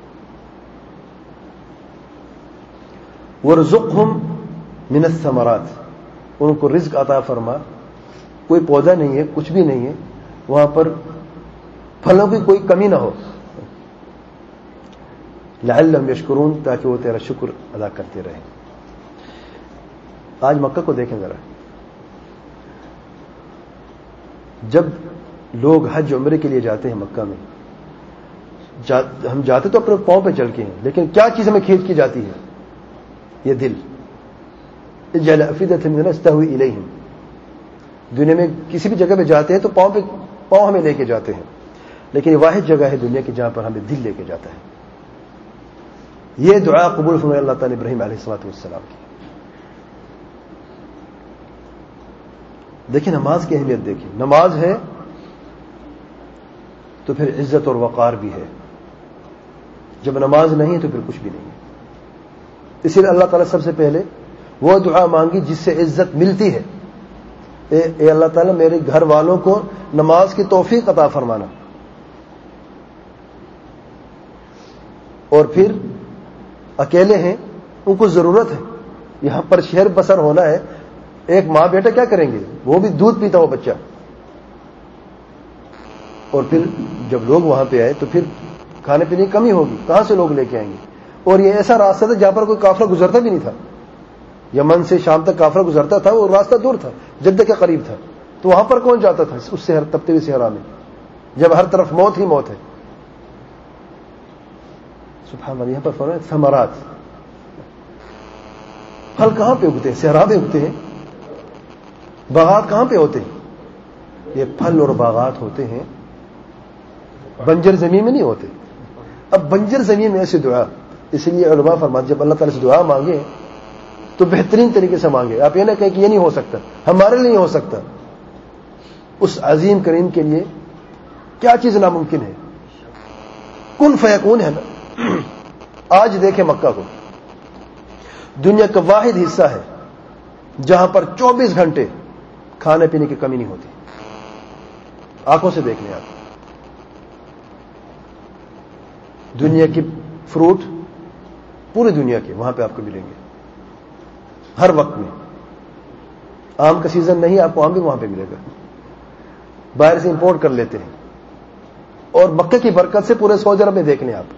A: وارزقہم من الثمرات, ان کو رزق عطا فرما. کوئی پودا نہیں ہے, کچھ بھی نہیں ہے وہاں پر, پھلوں کی کوئی کمی نہ ہو. لعلہم یشکرون, تاکہ وہ تیرا شکر ادا کرتے رہیں. آج مکہ کو دیکھیں ذرا, جب لوگ حج عمرے کے لیے جاتے ہیں مکہ میں, ہم جاتے تو اپنے پاؤں پہ چل کے ہیں, لیکن کیا چیز ہمیں کھینچ کی جاتی ہے؟ یہ دل. اجعل افئدة من الناس تهوی الیہم. دنیا میں کسی بھی جگہ پہ جاتے ہیں تو پاؤں ہمیں لے کے جاتے ہیں, لیکن یہ واحد جگہ ہے دنیا کی جہاں پر ہمیں دل لے کے جاتا ہے. یہ دعا قبول فرمائے اللہ تعالیٰ ابراہیم علیہ الصلوۃ والسلام کی. دیکھیں نماز کی اہمیت دیکھیں. نماز ہے تو پھر عزت اور وقار بھی ہے, جب نماز نہیں ہے تو پھر کچھ بھی نہیں ہے. اسی لیے اللہ تعالیٰ سب سے پہلے وہ دعا مانگی جس سے عزت ملتی ہے. اے اللہ تعالیٰ میرے گھر والوں کو نماز کی توفیق عطا فرمانا. اور پھر اکیلے ہیں, ان کو ضرورت ہے, یہاں پر شہر بسر ہونا ہے. ایک ماں بیٹا کیا کریں گے, وہ بھی دودھ پیتا ہو بچہ. اور پھر جب لوگ وہاں پہ آئے تو پھر کھانے پینے کی کمی ہوگی, کہاں سے لوگ لے کے آئیں گے؟ اور یہ ایسا راستہ تھا جہاں پر کوئی قافلہ گزرتا بھی نہیں تھا. یمن سے شام تک قافلہ گزرتا تھا, وہ راستہ دور تھا, جدہ کے قریب تھا, تو وہاں پر کون جاتا تھا اس شہر تپتے ہوئے صحرا میں, جب ہر طرف موت ہی موت ہے. سبحان اللہ. یہاں پر فرمایا ثمرات, پھل کہاں پہ اگتے ہیں؟ صحرا پہ اگتے ہیں. باغات کہاں پہ ہوتے ہیں؟ یہ پھل اور باغات ہوتے ہیں بنجر زمین میں نہیں ہوتے. اب بنجر زمین میں ایسی دعا, اس لیے علماء فرماتے جب اللہ تعالیٰ سے دعا مانگے تو بہترین طریقے سے مانگے. آپ یہ نہ کہیں کہ یہ نہیں ہو سکتا, ہمارے لیے نہیں ہو سکتا. اس عظیم کریم کے لیے کیا چیز ناممکن ہے؟ کن فیکون ہے نا. آج دیکھیں مکہ کو, دنیا کا واحد حصہ ہے جہاں پر 24 گھنٹے کھانے پینے کی کمی نہیں ہوتی. آنکھوں سے دیکھ لیں آپ. دنیا کی فروٹ پوری دنیا کے وہاں پہ آپ کو ملیں گے ہر وقت میں. آم کا سیزن نہیں, آپ کو آم بھی وہاں پہ ملے گا. باہر سے امپورٹ کر لیتے ہیں. اور مکہ کی برکت سے پورے سعودی عرب میں دیکھ لیں آپ,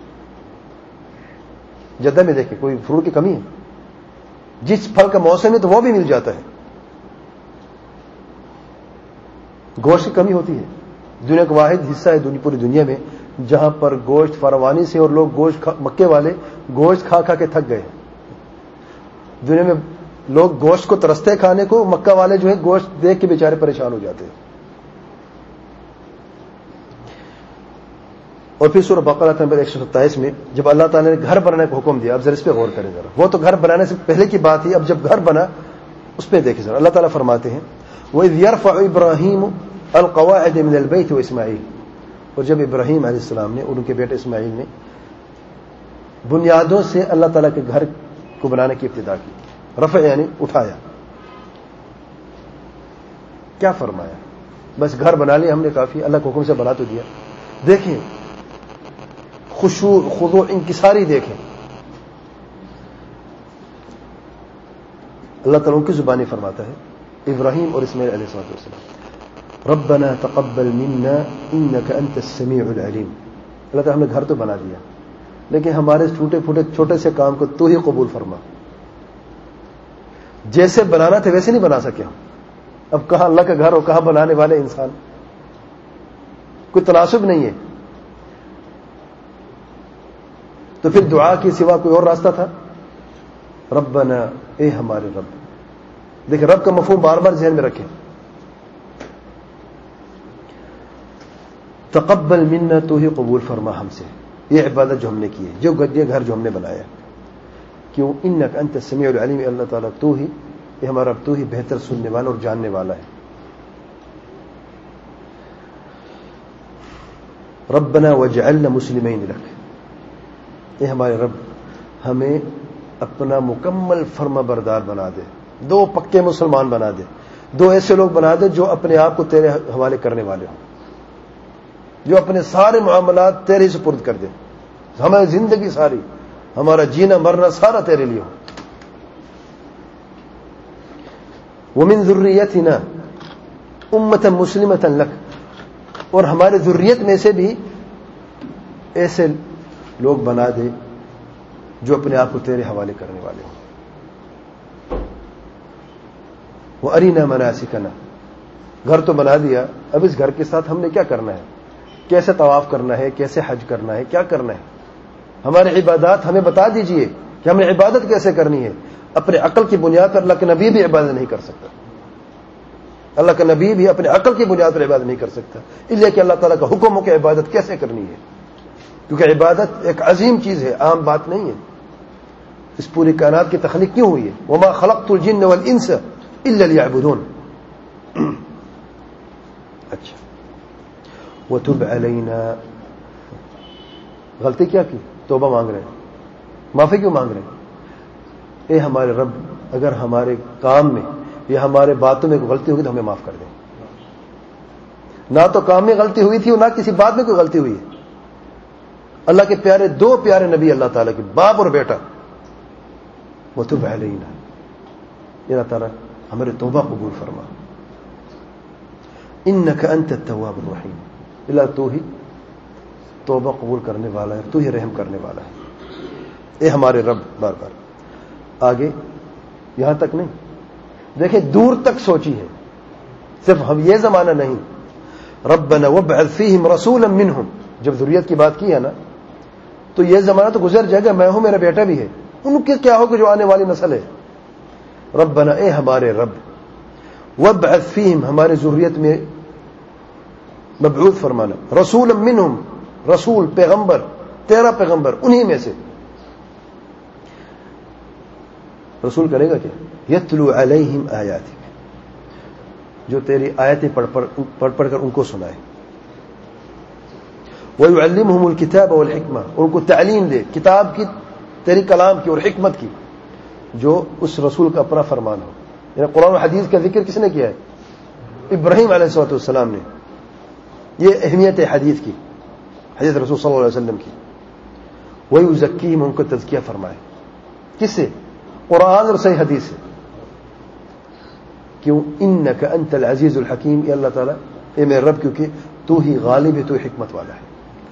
A: جدہ میں دیکھیں کوئی فروٹ کی کمی ہے؟ جس پھل کا موسم ہے تو وہ بھی مل جاتا ہے. گوشت کی کمی ہوتی ہے. دنیا کا واحد حصہ ہے پوری دنیا میں جہاں پر گوشت فراوانی سے, اور لوگ گوشت مکے والے گوشت کھا کھا کے تھک گئے. دنیا میں لوگ گوشت کو ترستے کھانے کو, مکہ والے جو ہے گوشت دیکھ کے بیچارے پریشان ہو جاتے ہیں. اور پھر سورہ بقرہ نمبر 127 میں جب اللہ تعالیٰ نے گھر بنانے کا حکم دیا، اب ذرا اس پہ غور کریں ذرا، وہ تو گھر بنانے سے پہلے کی بات ہی، اب جب گھر بنا اس پہ دیکھیں ذرا، اللہ تعالیٰ فرماتے ہیں وَإِذْ يَرْفَعُ إِبْرَاهِيمُ الْقَوَاعِدَ مِنَ الْبَيْتِ وَإِسْمَاعِيلُ، اور جب ابراہیم علیہ السلام نے اور ان کے بیٹے اسماعیل نے بنیادوں سے اللہ تعالیٰ کے گھر کو بنانے کی ابتدا کی، رفع یعنی اٹھایا، کیا فرمایا؟ بس گھر بنا لیا ہم نے کافی، اللہ کے حکم سے بنا تو دیا۔ دیکھیں خشوع خضوع انکساری دیکھیں، اللہ تعالیٰ کی زبانی فرماتا ہے ابراہیم اور اسماعیل علیہ السلام، ربنا تقبل منا انك انت السميع العلیم، اللہ تعالیٰ ہم نے گھر تو بنا دیا لیکن ہمارے چھوٹے سے کام کو تو ہی قبول فرما، جیسے بنانا تھا ویسے نہیں بنا سکے ہم، اب کہاں اللہ کا گھر اور کہاں بنانے والے انسان، کوئی تناسب نہیں ہے۔ تو پھر دعا کے سوا کوئی اور راستہ تھا؟ ربنا، اے ہمارے رب، دیکھیں رب کا مفہوم بار بار ذہن میں رکھیں، تقبل منا، تو ہی قبول فرما ہم سے یہ عبادت جو ہم نے کی ہے، جو گھر جو ہم نے بنایا، کیوں؟ انک انت السمیع العلیم، اللہ تعالیٰ تو ہی، یہ ہمارا رب تو ہی بہتر سننے والا اور جاننے والا ہے۔ ربنا وجعلنا مسلمین لک، اے ہمارے رب ہمیں اپنا مکمل فرما بردار بنا دے، دو پکے مسلمان بنا دے، دو ایسے لوگ بنا دے جو اپنے آپ کو تیرے حوالے کرنے والے ہوں، جو اپنے سارے معاملات تیرے سپرد کر دے، ہماری زندگی ساری، ہمارا جینا مرنا سارا تیرے لیے ہو۔ ومن ذریتنا امۃ مسلمۃ لک، اور ہمارے ذریت میں سے بھی ایسے لوگ بنا دے جو اپنے آپ کو تیرے حوالے کرنے والے ہوں۔ وَأَرِنَا مَنَاسِكَنَا، گھر تو بنا دیا، اب اس گھر کے ساتھ ہم نے کیا کرنا ہے، کیسے طواف کرنا ہے، کیسے حج کرنا ہے، کیا کرنا ہے، ہماری عبادات ہمیں بتا دیجئے کہ ہمیں عبادت کیسے کرنی ہے۔ اپنے عقل کی بنیاد پر اللہ کے نبی بھی عبادت نہیں کر سکتا، اللہ کا نبی بھی اپنے عقل کی بنیاد پر عبادت نہیں کر سکتا، اس لیے کہ اللہ تعالیٰ کا حکم ہو کہ عبادت کیسے کرنی ہے، کیونکہ عبادت ایک عظیم چیز ہے، عام بات نہیں ہے۔ اس پوری کائنات کی تخلیق کیوں ہوئی ہے؟ وما خلقت الجن والانس الا ليعبدون۔ اچھا، وتب علینا، غلطی کیا کی؟ توبہ مانگ رہے ہیں، معافی کیوں مانگ رہے ہیں؟ اے ہمارے رب، اگر ہمارے کام میں یا ہمارے باتوں میں کوئی غلطی ہوگی تو ہمیں معاف کر دیں۔ نہ تو کام میں غلطی ہوئی تھی اور نہ کسی بات میں کوئی غلطی ہوئی ہے۔ اللہ کے پیارے، دو پیارے نبی اللہ تعالیٰ کے، باپ اور بیٹا، وتب علینا، اللہ تعالیٰ ہمارے توبہ قبول فرما، انک انت التواب الرحیم، اللہ تو ہی توبہ قبول کرنے والا ہے، تو ہی رحم کرنے والا ہے، اے ہمارے رب۔ بار بار آگے یہاں تک نہیں، دیکھیں دور تک سوچی ہے، صرف ہم یہ زمانہ نہیں، ربنا وابعث فیہم رسولا منہم، جب ذریت کی بات کی ہے نا تو یہ زمانہ تو گزر جائے گا، میں ہوں، میرا بیٹا بھی ہے، ان کے کیا ہوگا جو آنے والی نسل ہے۔ ربنا، اے ہمارے رب، وابعث فیہم، ہمارے ذریت میں مبعوث فرمانا، رسولا منہم، رسول پیغمبر، تیرا پیغمبر انہی میں سے، رسول کرے گا کیا؟ یتلو علیہم آیاتک، جو تیری آیتیں پڑھ کر ان کو سنائے، وَيُعَلِّمُهُمُ الْكِتَابَ وَالْحِكْمَةَ، اور ان کو تعلیم دے کتاب کی، تیری کلام کی اور حکمت کی، جو اس رسول کا اپنا فرمان ہو۔ یعنی قرآن و حدیث کا ذکر کس نے کیا ہے؟ ابراہیم علیہ السلام نے۔ یہ اہمیت ہے حدیث کی، حدیث رسول صلی اللہ علیہ وسلم کی۔ وَيُزَكِّيهِمْ، ان کو تزکیہ فرمائے، کس سے؟ قرآن اور صحیح حدیث سے۔ کیوں؟ انک انت العزیز الحکیم، اے اللہ تعالیٰ، اے میرے رب، کیونکہ تو ہی غالب ہے، تو ہی حکمت والا ہے،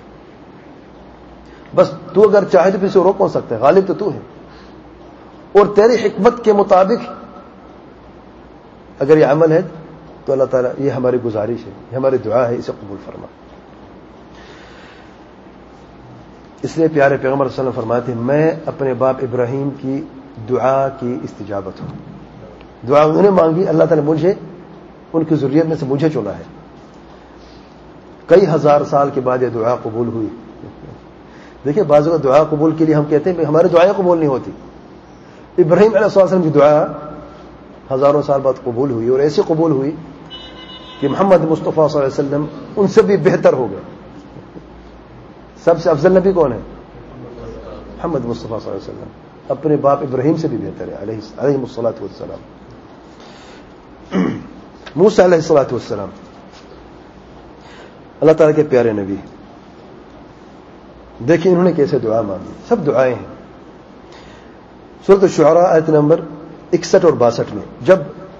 A: بس تو اگر چاہے تو پھر سے روک کون سکتا ہے، غالب تو ہے، اور تیری حکمت کے مطابق اگر یہ عمل ہے تو اللہ تعالیٰ، یہ ہماری گزارش ہے، یہ ہماری دعا ہے، اسے قبول فرما۔ اس لیے پیارے پیغمبر صلی اللہ علیہ وسلم فرماتے ہیں، میں اپنے باپ ابراہیم کی دعا کی استجابت ہوں، دعا انہوں نے مانگی، اللہ تعالیٰ مجھے ان کی ذریت میں سے مجھے چنا ہے، کئی ہزار سال کے بعد یہ دعا قبول ہوئی، دیکھیے بعض اوقات دعا قبول کے لیے ہم کہتے ہیں ہماری دعائیں قبول نہیں ہوتی. ابراہیم علیہ السلام کی دعا ہزاروں سال بعد قبول ہوئی, اور ایسی قبول ہوئی کہ محمد مصطفیٰ صلی اللہ علیہ وسلم ان سے بھی بہتر ہو گئے. سب سے افضل نبی کون ہے؟ محمد مصطفیٰ صلی اللہ علیہ وسلم. اپنے باپ ابراہیم سے بھی بہتر ہے علیہ الصلوۃ والسلام. موسیٰ علیہ الصلوۃ والسلام اللہ تعالیٰ کے پیارے نبی. دیکھیں انہوں نے کیسے دعا مانگی. سب دعائیں ہیں. سورۃ الشعراء آیت نمبر 61 اور 62 میں جب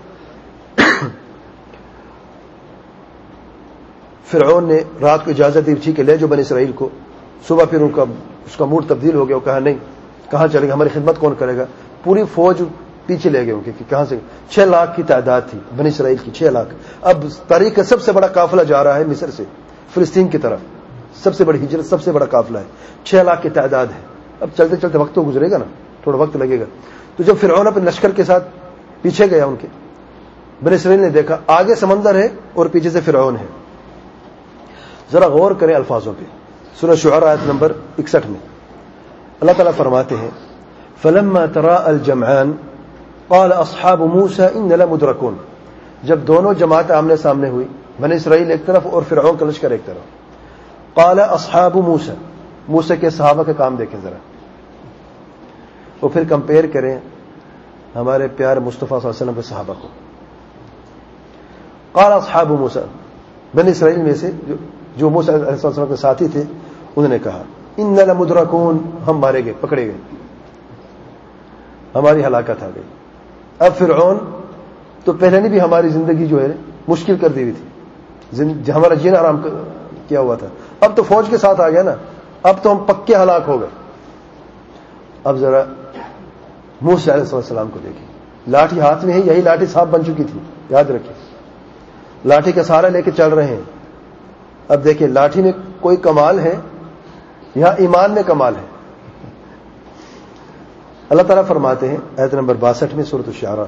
A: فرعون نے رات کو اجازت دی ٹھیک ہے لے جو بنی اسرائیل کو, صبح پھر اس کا موڈ تبدیل ہو گیا. وہ کہا نہیں, کہاں چلے گا, ہماری خدمت کون کرے گا. پوری فوج پیچھے لے گئے ان کے کہ کہاں سے. 6 لاکھ کی تعداد تھی بنی اسرائیل کی, 6 لاکھ. اب تاریخ کا سب سے بڑا قافلہ جا رہا ہے مصر سے فلسطین کی طرف. سب سے بڑی ہجرت, سب سے بڑا قافلہ ہے. 6 لاکھ کی تعداد ہے. اب چلتے چلتے وقت تو گزرے گا نا, تھوڑا وقت لگے گا. تو جب فرعون اپنے لشکر کے ساتھ پیچھے گیا ان کے, بنی اسرائیل نے دیکھا آگے سمندر ہے اور پیچھے سے فرعون ہے. ذرا غور کریں الفاظوں پہ. سورۃ شعراء آیت نمبر 61 میں اللہ تعالیٰ فرماتے ہیں فلما تراءى الجمعان قال اصحاب موسى انا لمدركون. جب دونوں جماعت آمنے سامنے ہوئی, بنی اسرائیل ایک طرف اور فرعون کا لشکر ایک طرف, قال اصحاب موسى, موسیٰ کے صحابہ کا کام دیکھیں ذرا. وہ پھر کمپیئر کریں ہمارے پیارے مصطفیٰ صلی اللہ علیہ وسلم کے صحابہ کو. قال اصحاب موسیٰ, بنی اسرائیل میں سے جو موسیٰ علیہ السلام کے ساتھی تھے انہوں نے کہا انا لمدرکون, ہم مارے گئے, پکڑے گئے, ہماری ہلاکت آ گئی. اب فرعون تو پہلے نے بھی ہماری زندگی جو ہے مشکل کر دی ہوئی تھی, ہمارا جینا آرام کیا ہوا تھا. اب تو فوج کے ساتھ آ گیا نا, اب تو ہم پکے ہلاک ہو گئے. اب ذرا موسیٰ علیہ السلام کو دیکھیں, لاٹھی ہاتھ میں ہے, یہی لاٹھی صاحب بن چکی تھی, یاد رکھیں. لاٹھی کا سہارا لے کے چل رہے ہیں. اب دیکھیں لاٹھی میں کوئی کمال ہے, یہاں ایمان میں کمال ہے. اللہ تعالیٰ فرماتے ہیں آیت نمبر 62 میں سورۃ الشعراء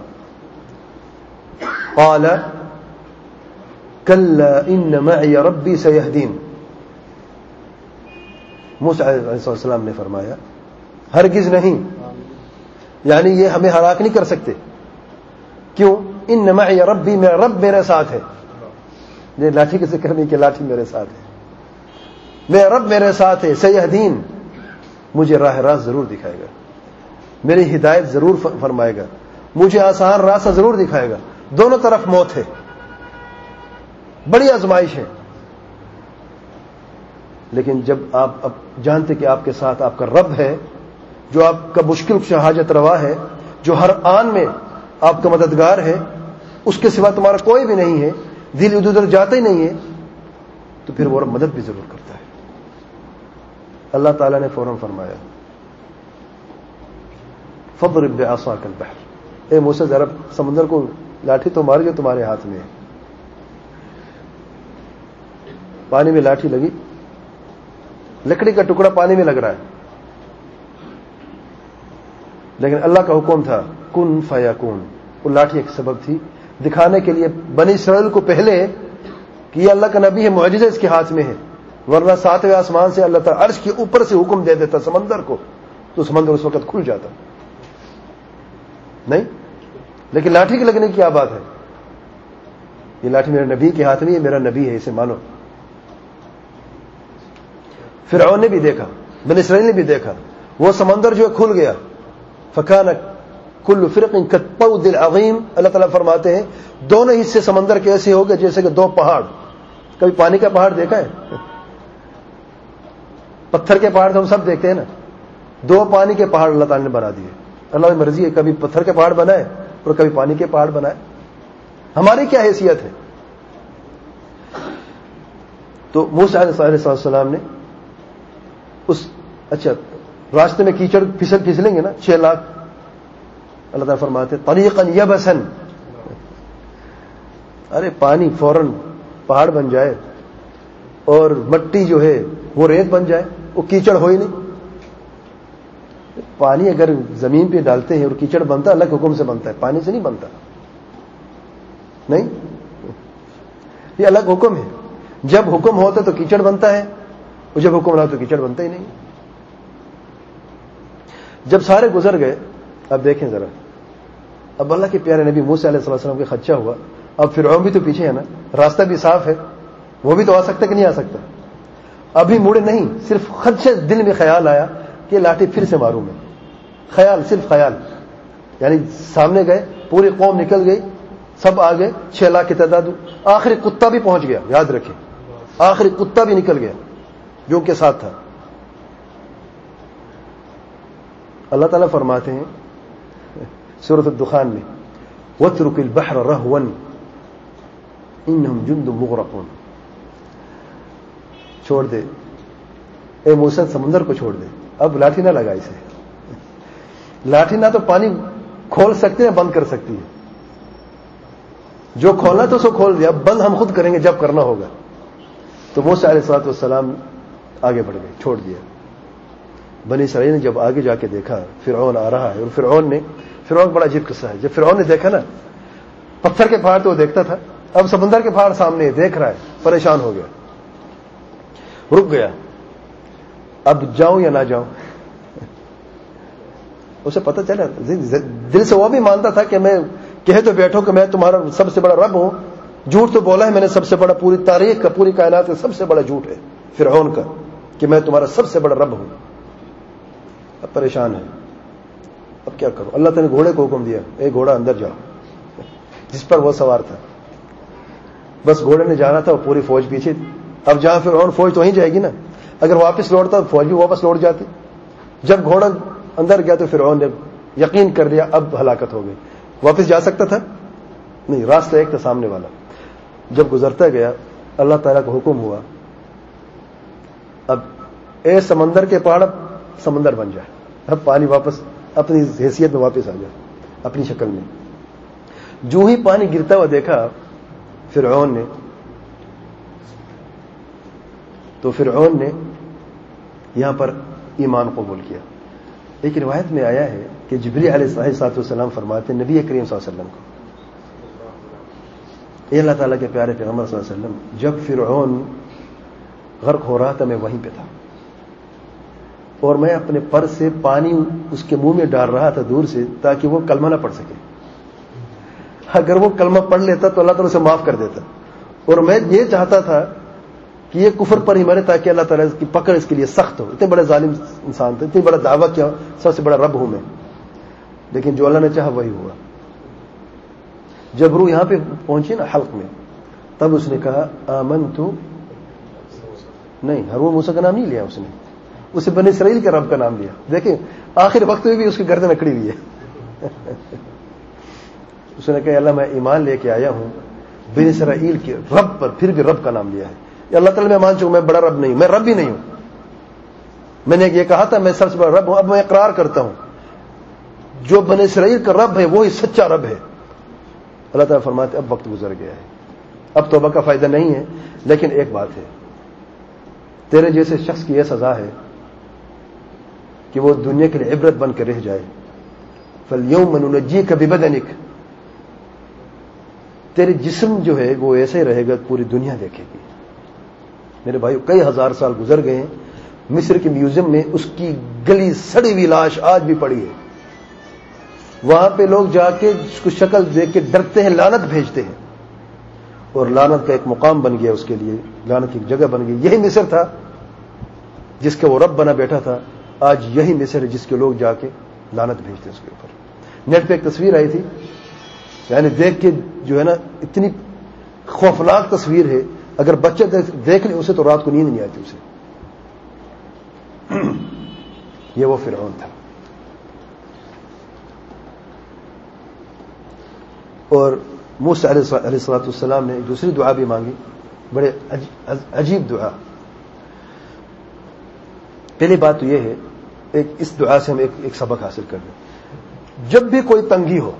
A: قال کلا ان معی ربی سیہدین. موسیٰ علیہ السلام نے فرمایا ہرگز نہیں, یعنی یہ ہمیں ہلاک نہیں کر سکتے. کیوں؟ ان معی ربی, میرا رب میرے ساتھ ہے. یہ لاٹھی کا ذکر نہیں کہ لاٹھی میرے ساتھ ہے, میرا رب میرے ساتھ ہے. سیہدین, مجھے راہ راست ضرور دکھائے گا, میری ہدایت ضرور فرمائے گا, مجھے آسان راستہ ضرور دکھائے گا. دونوں طرف موت ہے, بڑی آزمائش ہے. لیکن جب آپ جانتے کہ آپ کے ساتھ آپ کا رب ہے, جو آپ کا مشکل سے حاجت روا ہے, جو ہر آن میں آپ کا مددگار ہے, اس کے سوا تمہارا کوئی بھی نہیں ہے, دل ادھر ادھر جاتا ہی نہیں ہے, تو پھر وہ رب مدد بھی ضرور کرتا ہے. اللہ تعالیٰ نے فوراً فرمایا فضرب بعصاک البحر, اے موسیٰ ذرا سمندر کو لاٹھی تو مار جو تمہارے ہاتھ میں ہے. پانی میں لاٹھی لگی, لکڑی کا ٹکڑا پانی میں لگ رہا ہے, لیکن اللہ کا حکم تھا کن فیکون. وہ لاٹھی ایک سبب تھی دکھانے کے لیے بنی اسرائیل کو پہلے کہ یہ اللہ کا نبی ہے, معجزہ اس کے ہاتھ میں ہے, ورنہ 7ویں آسمان سے اللہ تعالیٰ عرش کے اوپر سے حکم دے دیتا سمندر کو, تو سمندر اس وقت کھل جاتا. نہیں, لیکن لاٹھی کے لگنے کی کیا بات ہے. یہ لاٹھی میرے نبی کے ہاتھ میں, یہ میرا نبی ہے, اسے مانو. فرعون نے بھی دیکھا, بنی اسرائیل نے بھی دیکھا, وہ سمندر جو کھل گیا. فکان کل فرق کالطود العظیم. اللہ تعالیٰ فرماتے ہیں دونوں حصے سمندر کے ایسے ہو گئے جیسے کہ 2 پہاڑ. کبھی پانی کا پہاڑ دیکھا ہے؟ پتھر کے پہاڑ تو ہم سب دیکھتے ہیں نا, 2 پانی کے پہاڑ اللہ تعالیٰ نے بنا دیے. اللہ کی مرضی ہے, کبھی پتھر کے پہاڑ بنائے اور کبھی پانی کے پہاڑ بنائے. ہماری کیا حیثیت ہے. تو موسیٰ علیہ السلام نے اچھا راستے میں کیچڑ پھسلیں گے نا 6 لاکھ. اللہ تعالیٰ فرماتے طریقا یبسن, ارے پانی فوراً پہاڑ بن جائے اور مٹی جو ہے وہ ریت بن جائے, وہ کیچڑ ہو ہی نہیں. پانی اگر زمین پہ ڈالتے ہیں اور کیچڑ بنتا ہے اللہ کے حکم سے بنتا ہے, پانی سے نہیں بنتا. نہیں, یہ الگ حکم ہے. جب حکم ہوتا ہے تو کیچڑ بنتا ہے, وہ جب حکم نہ تو کیچڑ بنتا ہی نہیں. جب سارے گزر گئے, اب دیکھیں ذرا, اب اللہ کے پیارے نبی موسیٰ علیہ السلام کے خدشہ ہوا. اب فرعون بھی تو پیچھے ہے نا, راستہ بھی صاف ہے, وہ بھی تو آ سکتا کہ نہیں آ سکتا. ابھی مڑے نہیں, صرف خدشے دل میں خیال آیا کہ لاٹھی پھر سے ماروں میں. خیال, صرف خیال. یعنی سامنے گئے, پوری قوم نکل گئی, سب آ گئے, 6 لاکھ کی تعداد. آخری کتا بھی پہنچ گیا, یاد رکھیں, آخری کتا بھی نکل گیا جو ان کے ساتھ تھا. اللہ تعالیٰ فرماتے ہیں سورۃ الدخان میں, وَاتْرُكِ الْبَحْرَ رَهْوًا إِنَّهُمْ جُنْدٌ مُغْرَقُونَ. چھوڑ دے اے موسیٰ, سمندر کو چھوڑ دے, اب لاٹھی نہ لگا اسے. لاٹھی نہ تو پانی کھول سکتے ہیں, بند کر سکتی ہے. جو کھولنا تو سو کھول دیا, بند ہم خود کریں گے جب کرنا ہوگا. تو موسیٰ علیہ السلام آگے بڑھ گئے, چھوڑ دیا. بنی اسرائیل نے جب آگے جا کے دیکھا فرعون آ رہا ہے, اور فرعون بڑا عجیب قصہ ہے. جب فرعون نے دیکھا نا, پتھر کے پہاڑ تو وہ دیکھتا تھا, اب سمندر کے پہاڑ سامنے دیکھ رہا ہے, پریشان ہو گیا, رک گیا. اب جاؤں یا نہ جاؤں. اسے پتہ چلا, دل سے وہ بھی مانتا تھا کہ میں کہے تو بیٹھو کہ میں تمہارا سب سے بڑا رب ہوں. جھوٹ تو بولا ہے میں نے سب سے بڑا, پوری تاریخ کا, پوری کائنات کا سب سے بڑا جھوٹ ہے فرعون کا کہ میں تمہارا سب سے بڑا رب ہوں. اب پریشان ہے, اب کیا کروں. اللہ تعالیٰ نے گھوڑے کو حکم دیا, اے گھوڑا اندر جاؤ, جس پر وہ سوار تھا. بس گھوڑے نے جانا تھا, وہ پوری فوج پیچھے. اب جہاں فرعون, فوج تو وہیں جائے گی نا. اگر واپس لوٹتا فوج بھی واپس لوٹ جاتی. جب گھوڑا اندر گیا تو فرعون نے یقین کر لیا اب ہلاکت ہو گئی. واپس جا سکتا تھا نہیں, راستہ ایک تھا سامنے والا. جب گزرتا گیا اللہ تعالیٰ کا حکم ہوا, اب اے سمندر کے پہاڑ سمندر بن جائے, اب پانی واپس اپنی حیثیت میں واپس آ جائے, اپنی شکل میں. جو ہی پانی گرتا ہوا دیکھا فرعون نے, تو فرعون نے یہاں پر ایمان قبول کیا. ایک روایت میں آیا ہے کہ جبریل علیہ السلام فرماتے ہیں نبی کریم صلی اللہ علیہ وسلم کو, اے اللہ تعالیٰ کے پیارے پیغمبر صلی اللہ علیہ وسلم, جب فرعون غرق ہو رہا تھا میں وہیں پہ تھا, اور میں اپنے پر سے پانی اس کے منہ میں ڈال رہا تھا دور سے, تاکہ وہ کلمہ نہ پڑھ سکے. اگر وہ کلمہ پڑھ لیتا تو اللہ تعالیٰ اسے معاف کر دیتا, اور میں یہ چاہتا تھا کہ یہ کفر پر ہی مرے تاکہ اللہ تعالیٰ کی پکڑ اس کے لیے سخت ہو. اتنے بڑے ظالم انسان تھے, اتنی بڑا دعویٰ کیا سب سے بڑا رب ہوں میں, لیکن جو اللہ نے چاہا وہی ہوا. جب روح یہاں پہ پہنچی نا حلق میں, تب اس نے کہا آمنت, نہیں ہارون موسیٰ کا نام نہیں لیا اس نے, اسے بنی اسرائیل کے رب کا نام لیا. دیکھیں آخر وقت میں بھی اس کی گردن اکڑی ہوئی ہے. اس نے کہا اللہ میں ایمان لے کے آیا ہوں بنی اسرائیل کے رب پر, پھر بھی رب کا نام لیا ہے. اللہ تعالیٰ میں مان چکا میں بڑا رب نہیں ہوں, میں رب بھی نہیں ہوں. میں نے یہ کہا تھا میں سب سے بڑا رب ہوں, اب میں اقرار کرتا ہوں جو بنی اسرائیل کا رب ہے وہی سچا رب ہے. اللہ تعالیٰ فرماتے اب وقت گزر گیا ہے, اب توبہ کا فائدہ نہیں ہے, لیکن ایک بات ہے, تیرے جیسے شخص کی یہ سزا ہے کہ وہ دنیا کے لیے عبرت بن کے رہ جائے. فَالْيَوْمَ نُنَجِّيكَ بِبَدَنِكَ, تیرے جسم جو ہے وہ ایسے ہی رہے گا, پوری دنیا دیکھے گی. میرے بھائیو کئی ہزار سال گزر گئے ہیں, مصر کے میوزیم میں اس کی گلی سڑی ہوئی لاش آج بھی پڑی ہے. وہاں پہ لوگ جا کے اس کو شکل دیکھ کے ڈرتے ہیں, لعنت بھیجتے ہیں, اور لعنت کا ایک مقام بن گیا اس کے لیے, لعنت کی جگہ بن گئی. یہی مصر تھا جس کا وہ رب بنا بیٹھا تھا, آج یہی مصر ہے جس کے لوگ جا کے لعنت بھیجتے ہیں اس کے اوپر. نیٹ پہ ایک تصویر آئی تھی, یعنی دیکھ کے جو ہے نا اتنی خوفناک تصویر ہے, اگر بچے دیکھ لیں اسے تو رات کو نیند نہیں آتی اسے. یہ وہ فرعون تھا. اور موسیٰ علیہ السلام نے ایک دوسری دعا بھی مانگی, بڑے عجیب دعا. پہلی بات تو یہ ہے, اس دعا سے ہم ایک سبق حاصل کر لیں. جب بھی کوئی تنگی ہو,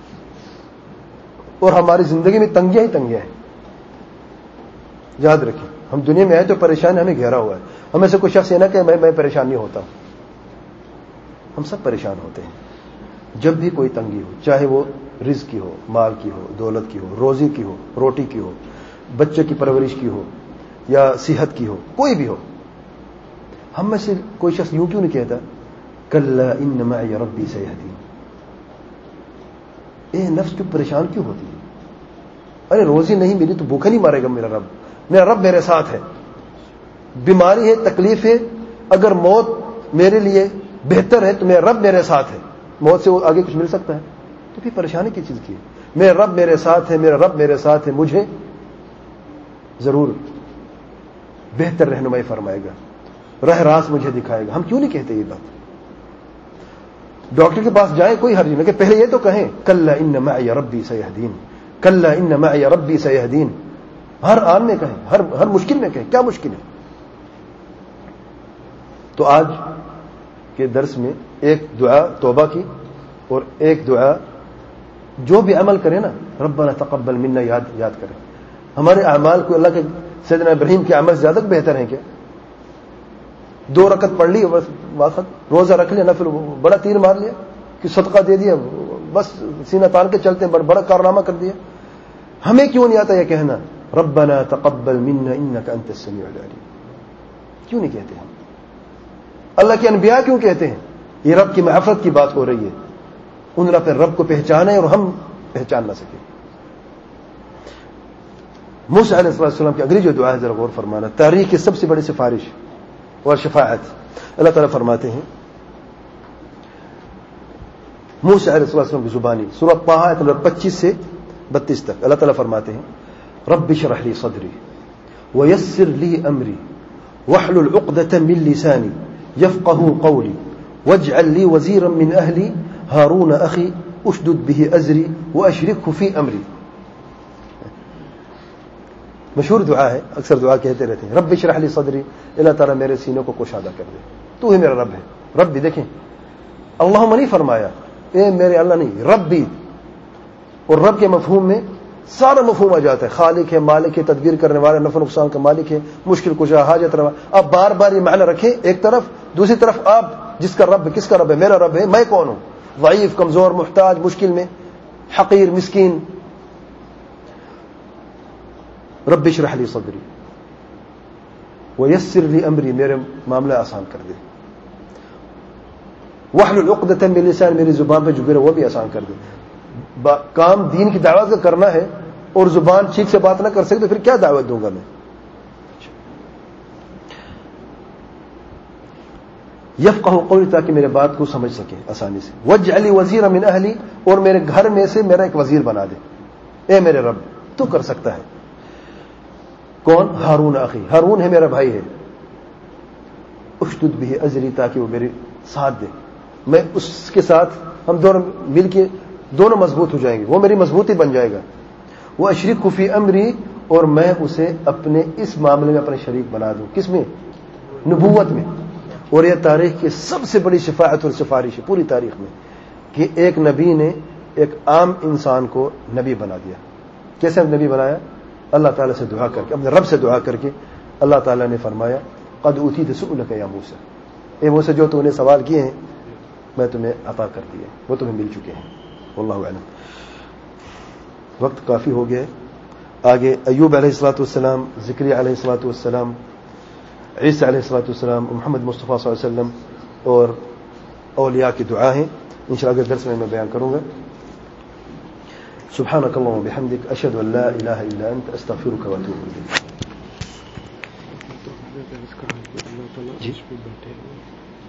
A: اور ہماری زندگی میں تنگیاں ہی تنگیاں ہیں, یاد رکھیں ہم دنیا میں آئے تو پریشان ہمیں گھیرا ہوا ہے. ہمیں سے کوئی شخص یہ نہ کہ میں پریشان نہیں ہوتا, ہم سب پریشان ہوتے ہیں. جب بھی کوئی تنگی ہو, چاہے وہ رزق کی ہو, مال کی ہو, دولت کی ہو, روزی کی ہو, روٹی کی ہو, بچے کی پرورش کی ہو, یا صحت کی ہو, کوئی بھی ہو, ہم میں سے کوئی شخص یوں کیوں نہیں کہتا کلا ان معی ربی سیہدین؟ اے نفس کیوں پریشان کیوں ہوتی ہے؟ ارے روزی نہیں ملی تو بھوکا نہیں مارے گا میرا رب میرے ساتھ ہے. بیماری ہے، تکلیف ہے، اگر موت میرے لیے بہتر ہے تو میرا رب میرے ساتھ ہے. موت سے آگے کچھ مل سکتا ہے؟ تو پھر پریشانی کی چیز کی ہے؟ میرا رب میرے ساتھ ہے، میرا رب میرے ساتھ ہے، مجھے ضرور بہتر رہنمائی فرمائے گا، راہ راست مجھے دکھائے گا. ہم کیوں نہیں کہتے یہ بات؟ ڈاکٹر کے پاس جائیں کوئی حرج نہیں کہ پہلے یہ تو کہیں کلا ان معی ربی سیہدین، کلا ان معی ربی سیہدین. ہر آن میں کہیں، ہر مشکل میں کہیں. کیا مشکل ہے؟ تو آج کے درس میں ایک دعا توبہ کی اور ایک دعا جو بھی عمل کرے نا ربنا تقبل منا یاد کریں. ہمارے اعمال کو اللہ کے سیدنا ابراہیم کے عمل زیادہ بہتر ہیں کیا؟ 2 رکعت پڑھ لی بس، وقت روزہ رکھ لیا، نفل بڑا تیر مار لیا کہ صدقہ دے دیا، بس سینہ تان کے چلتے ہیں، بڑا کارنامہ کر دیا. ہمیں کیوں نہیں آتا یہ کہنا ربنا تقبل منا انک انت السمیع العلیم؟ کیوں نہیں کہتے ہم؟ اللہ کے انبیاء کیوں کہتے ہیں؟ یہ رب کی معرفت کی بات ہو رہی ہے. ان رب کو پہچانے اور ہم پہچان نہ سکیں. موسیٰ علیہ السلام کی اگلی جو دعا ہے ذرا غور فرمانا، تاریخ کی سب سے بڑی سفارش اور شفاعت. اللہ تعالیٰ فرماتے ہیں موسیٰ علیہ السلام کی زبانی، سورہ طٰہٰ آیت نمبر 25 سے 32 تک. اللہ تعالیٰ فرماتے ہیں رب اشرح لی صدری ویسر لی امری واحلل عقدۃ من لسانی یفقهوا قولی واجعل لی وزیرا من اہلی ہارون اخی اشدد به ازری واشرکه فی امری. مشہور دعا ہے، اکثر دعا کہتے رہتے ہیں رب اشرح لی صدری، اللہ تعالیٰ میرے سینے کو کشادہ کر دے، تو ہی میرا رب ہے. رب بھی دیکھیں اللہم نہیں فرمایا، اے میرے اللہ نہیں، رب بھی. اور رب کے مفہوم میں سارا مفہوم آ جاتا ہے، خالق ہے، مالک ہے، تدبیر کرنے والا، نفع نقصان کا مالک ہے، مشکل کشا، حاجت روا. آپ بار بار یہ معنی رکھیں ایک طرف، دوسری طرف آپ جس کا رب، کس کا رب ہے؟ میرا رب ہے. میں کون ہوں؟ ضعیف، کمزور، محتاج، مشکل میں، حقیر، مسکین. رب اشرح لی صدری ویسر لی امری، میرے معاملہ آسان کر دے. واحلل عقدۃ من لسانی، میری زبان پہ جو گرے وہ بھی آسان کر دے. کام دین کی دعوت کا کرنا ہے اور زبان ٹھیک سے بات نہ کر سکے تو پھر کیا دعوت دوں گا میں؟ یفقہوا قولی، تاکہ میرے بات کو سمجھ سکے آسانی سے. واجعل لی وزیرا من اہلی، اور میرے گھر میں سے میرا ایک وزیر بنا دے. اے میرے رب تو کر سکتا ہے. کون؟ ہارون اخی، ہارون ہے میرا بھائی ہے. اشدد به ازری، تاکہ وہ میرے ساتھ دے، میں اس کے ساتھ ہم دونوں مل کے دونوں مضبوط ہو جائیں گے، وہ میری مضبوطی بن جائے گا. وہ اشرکہ فی امری، اور میں اسے اپنے اس معاملے میں اپنے شریک بنا دوں. کس میں؟ نبوت میں. اور یہ تاریخ کی سب سے بڑی شفاعت اور سفارش ہے پوری تاریخ میں کہ ایک نبی نے ایک عام انسان کو نبی بنا دیا. کیسے نبی بنایا؟ اللہ تعالیٰ سے دعا کر کے، اپنے رب سے دعا کر کے. اللہ تعالیٰ نے فرمایا قد اوتیت سؤلک یا موسیٰ، اے موسیٰ جو تو نے سوال کیے ہیں میں تمہیں عطا کر دیے، وہ تمہیں مل چکے ہیں. واللہ اعلم. وقت کافی ہو گیا ہے. آگے ایوب علیہ الصلوۃ والسلام، زکریا علیہ الصلوۃ والسلام، عیسیٰ علیہ الصلوۃ والسلام، محمد مصطفیٰ صلی اللہ علیہ وسلم اور اولیاء کی دعا ہیں. انشاءاللہ اگلے درس میں بیان کروں گا. سبحانك اللهم وبحمدك اشهد ان لا اله الا انت استغفرك واتوب اليك.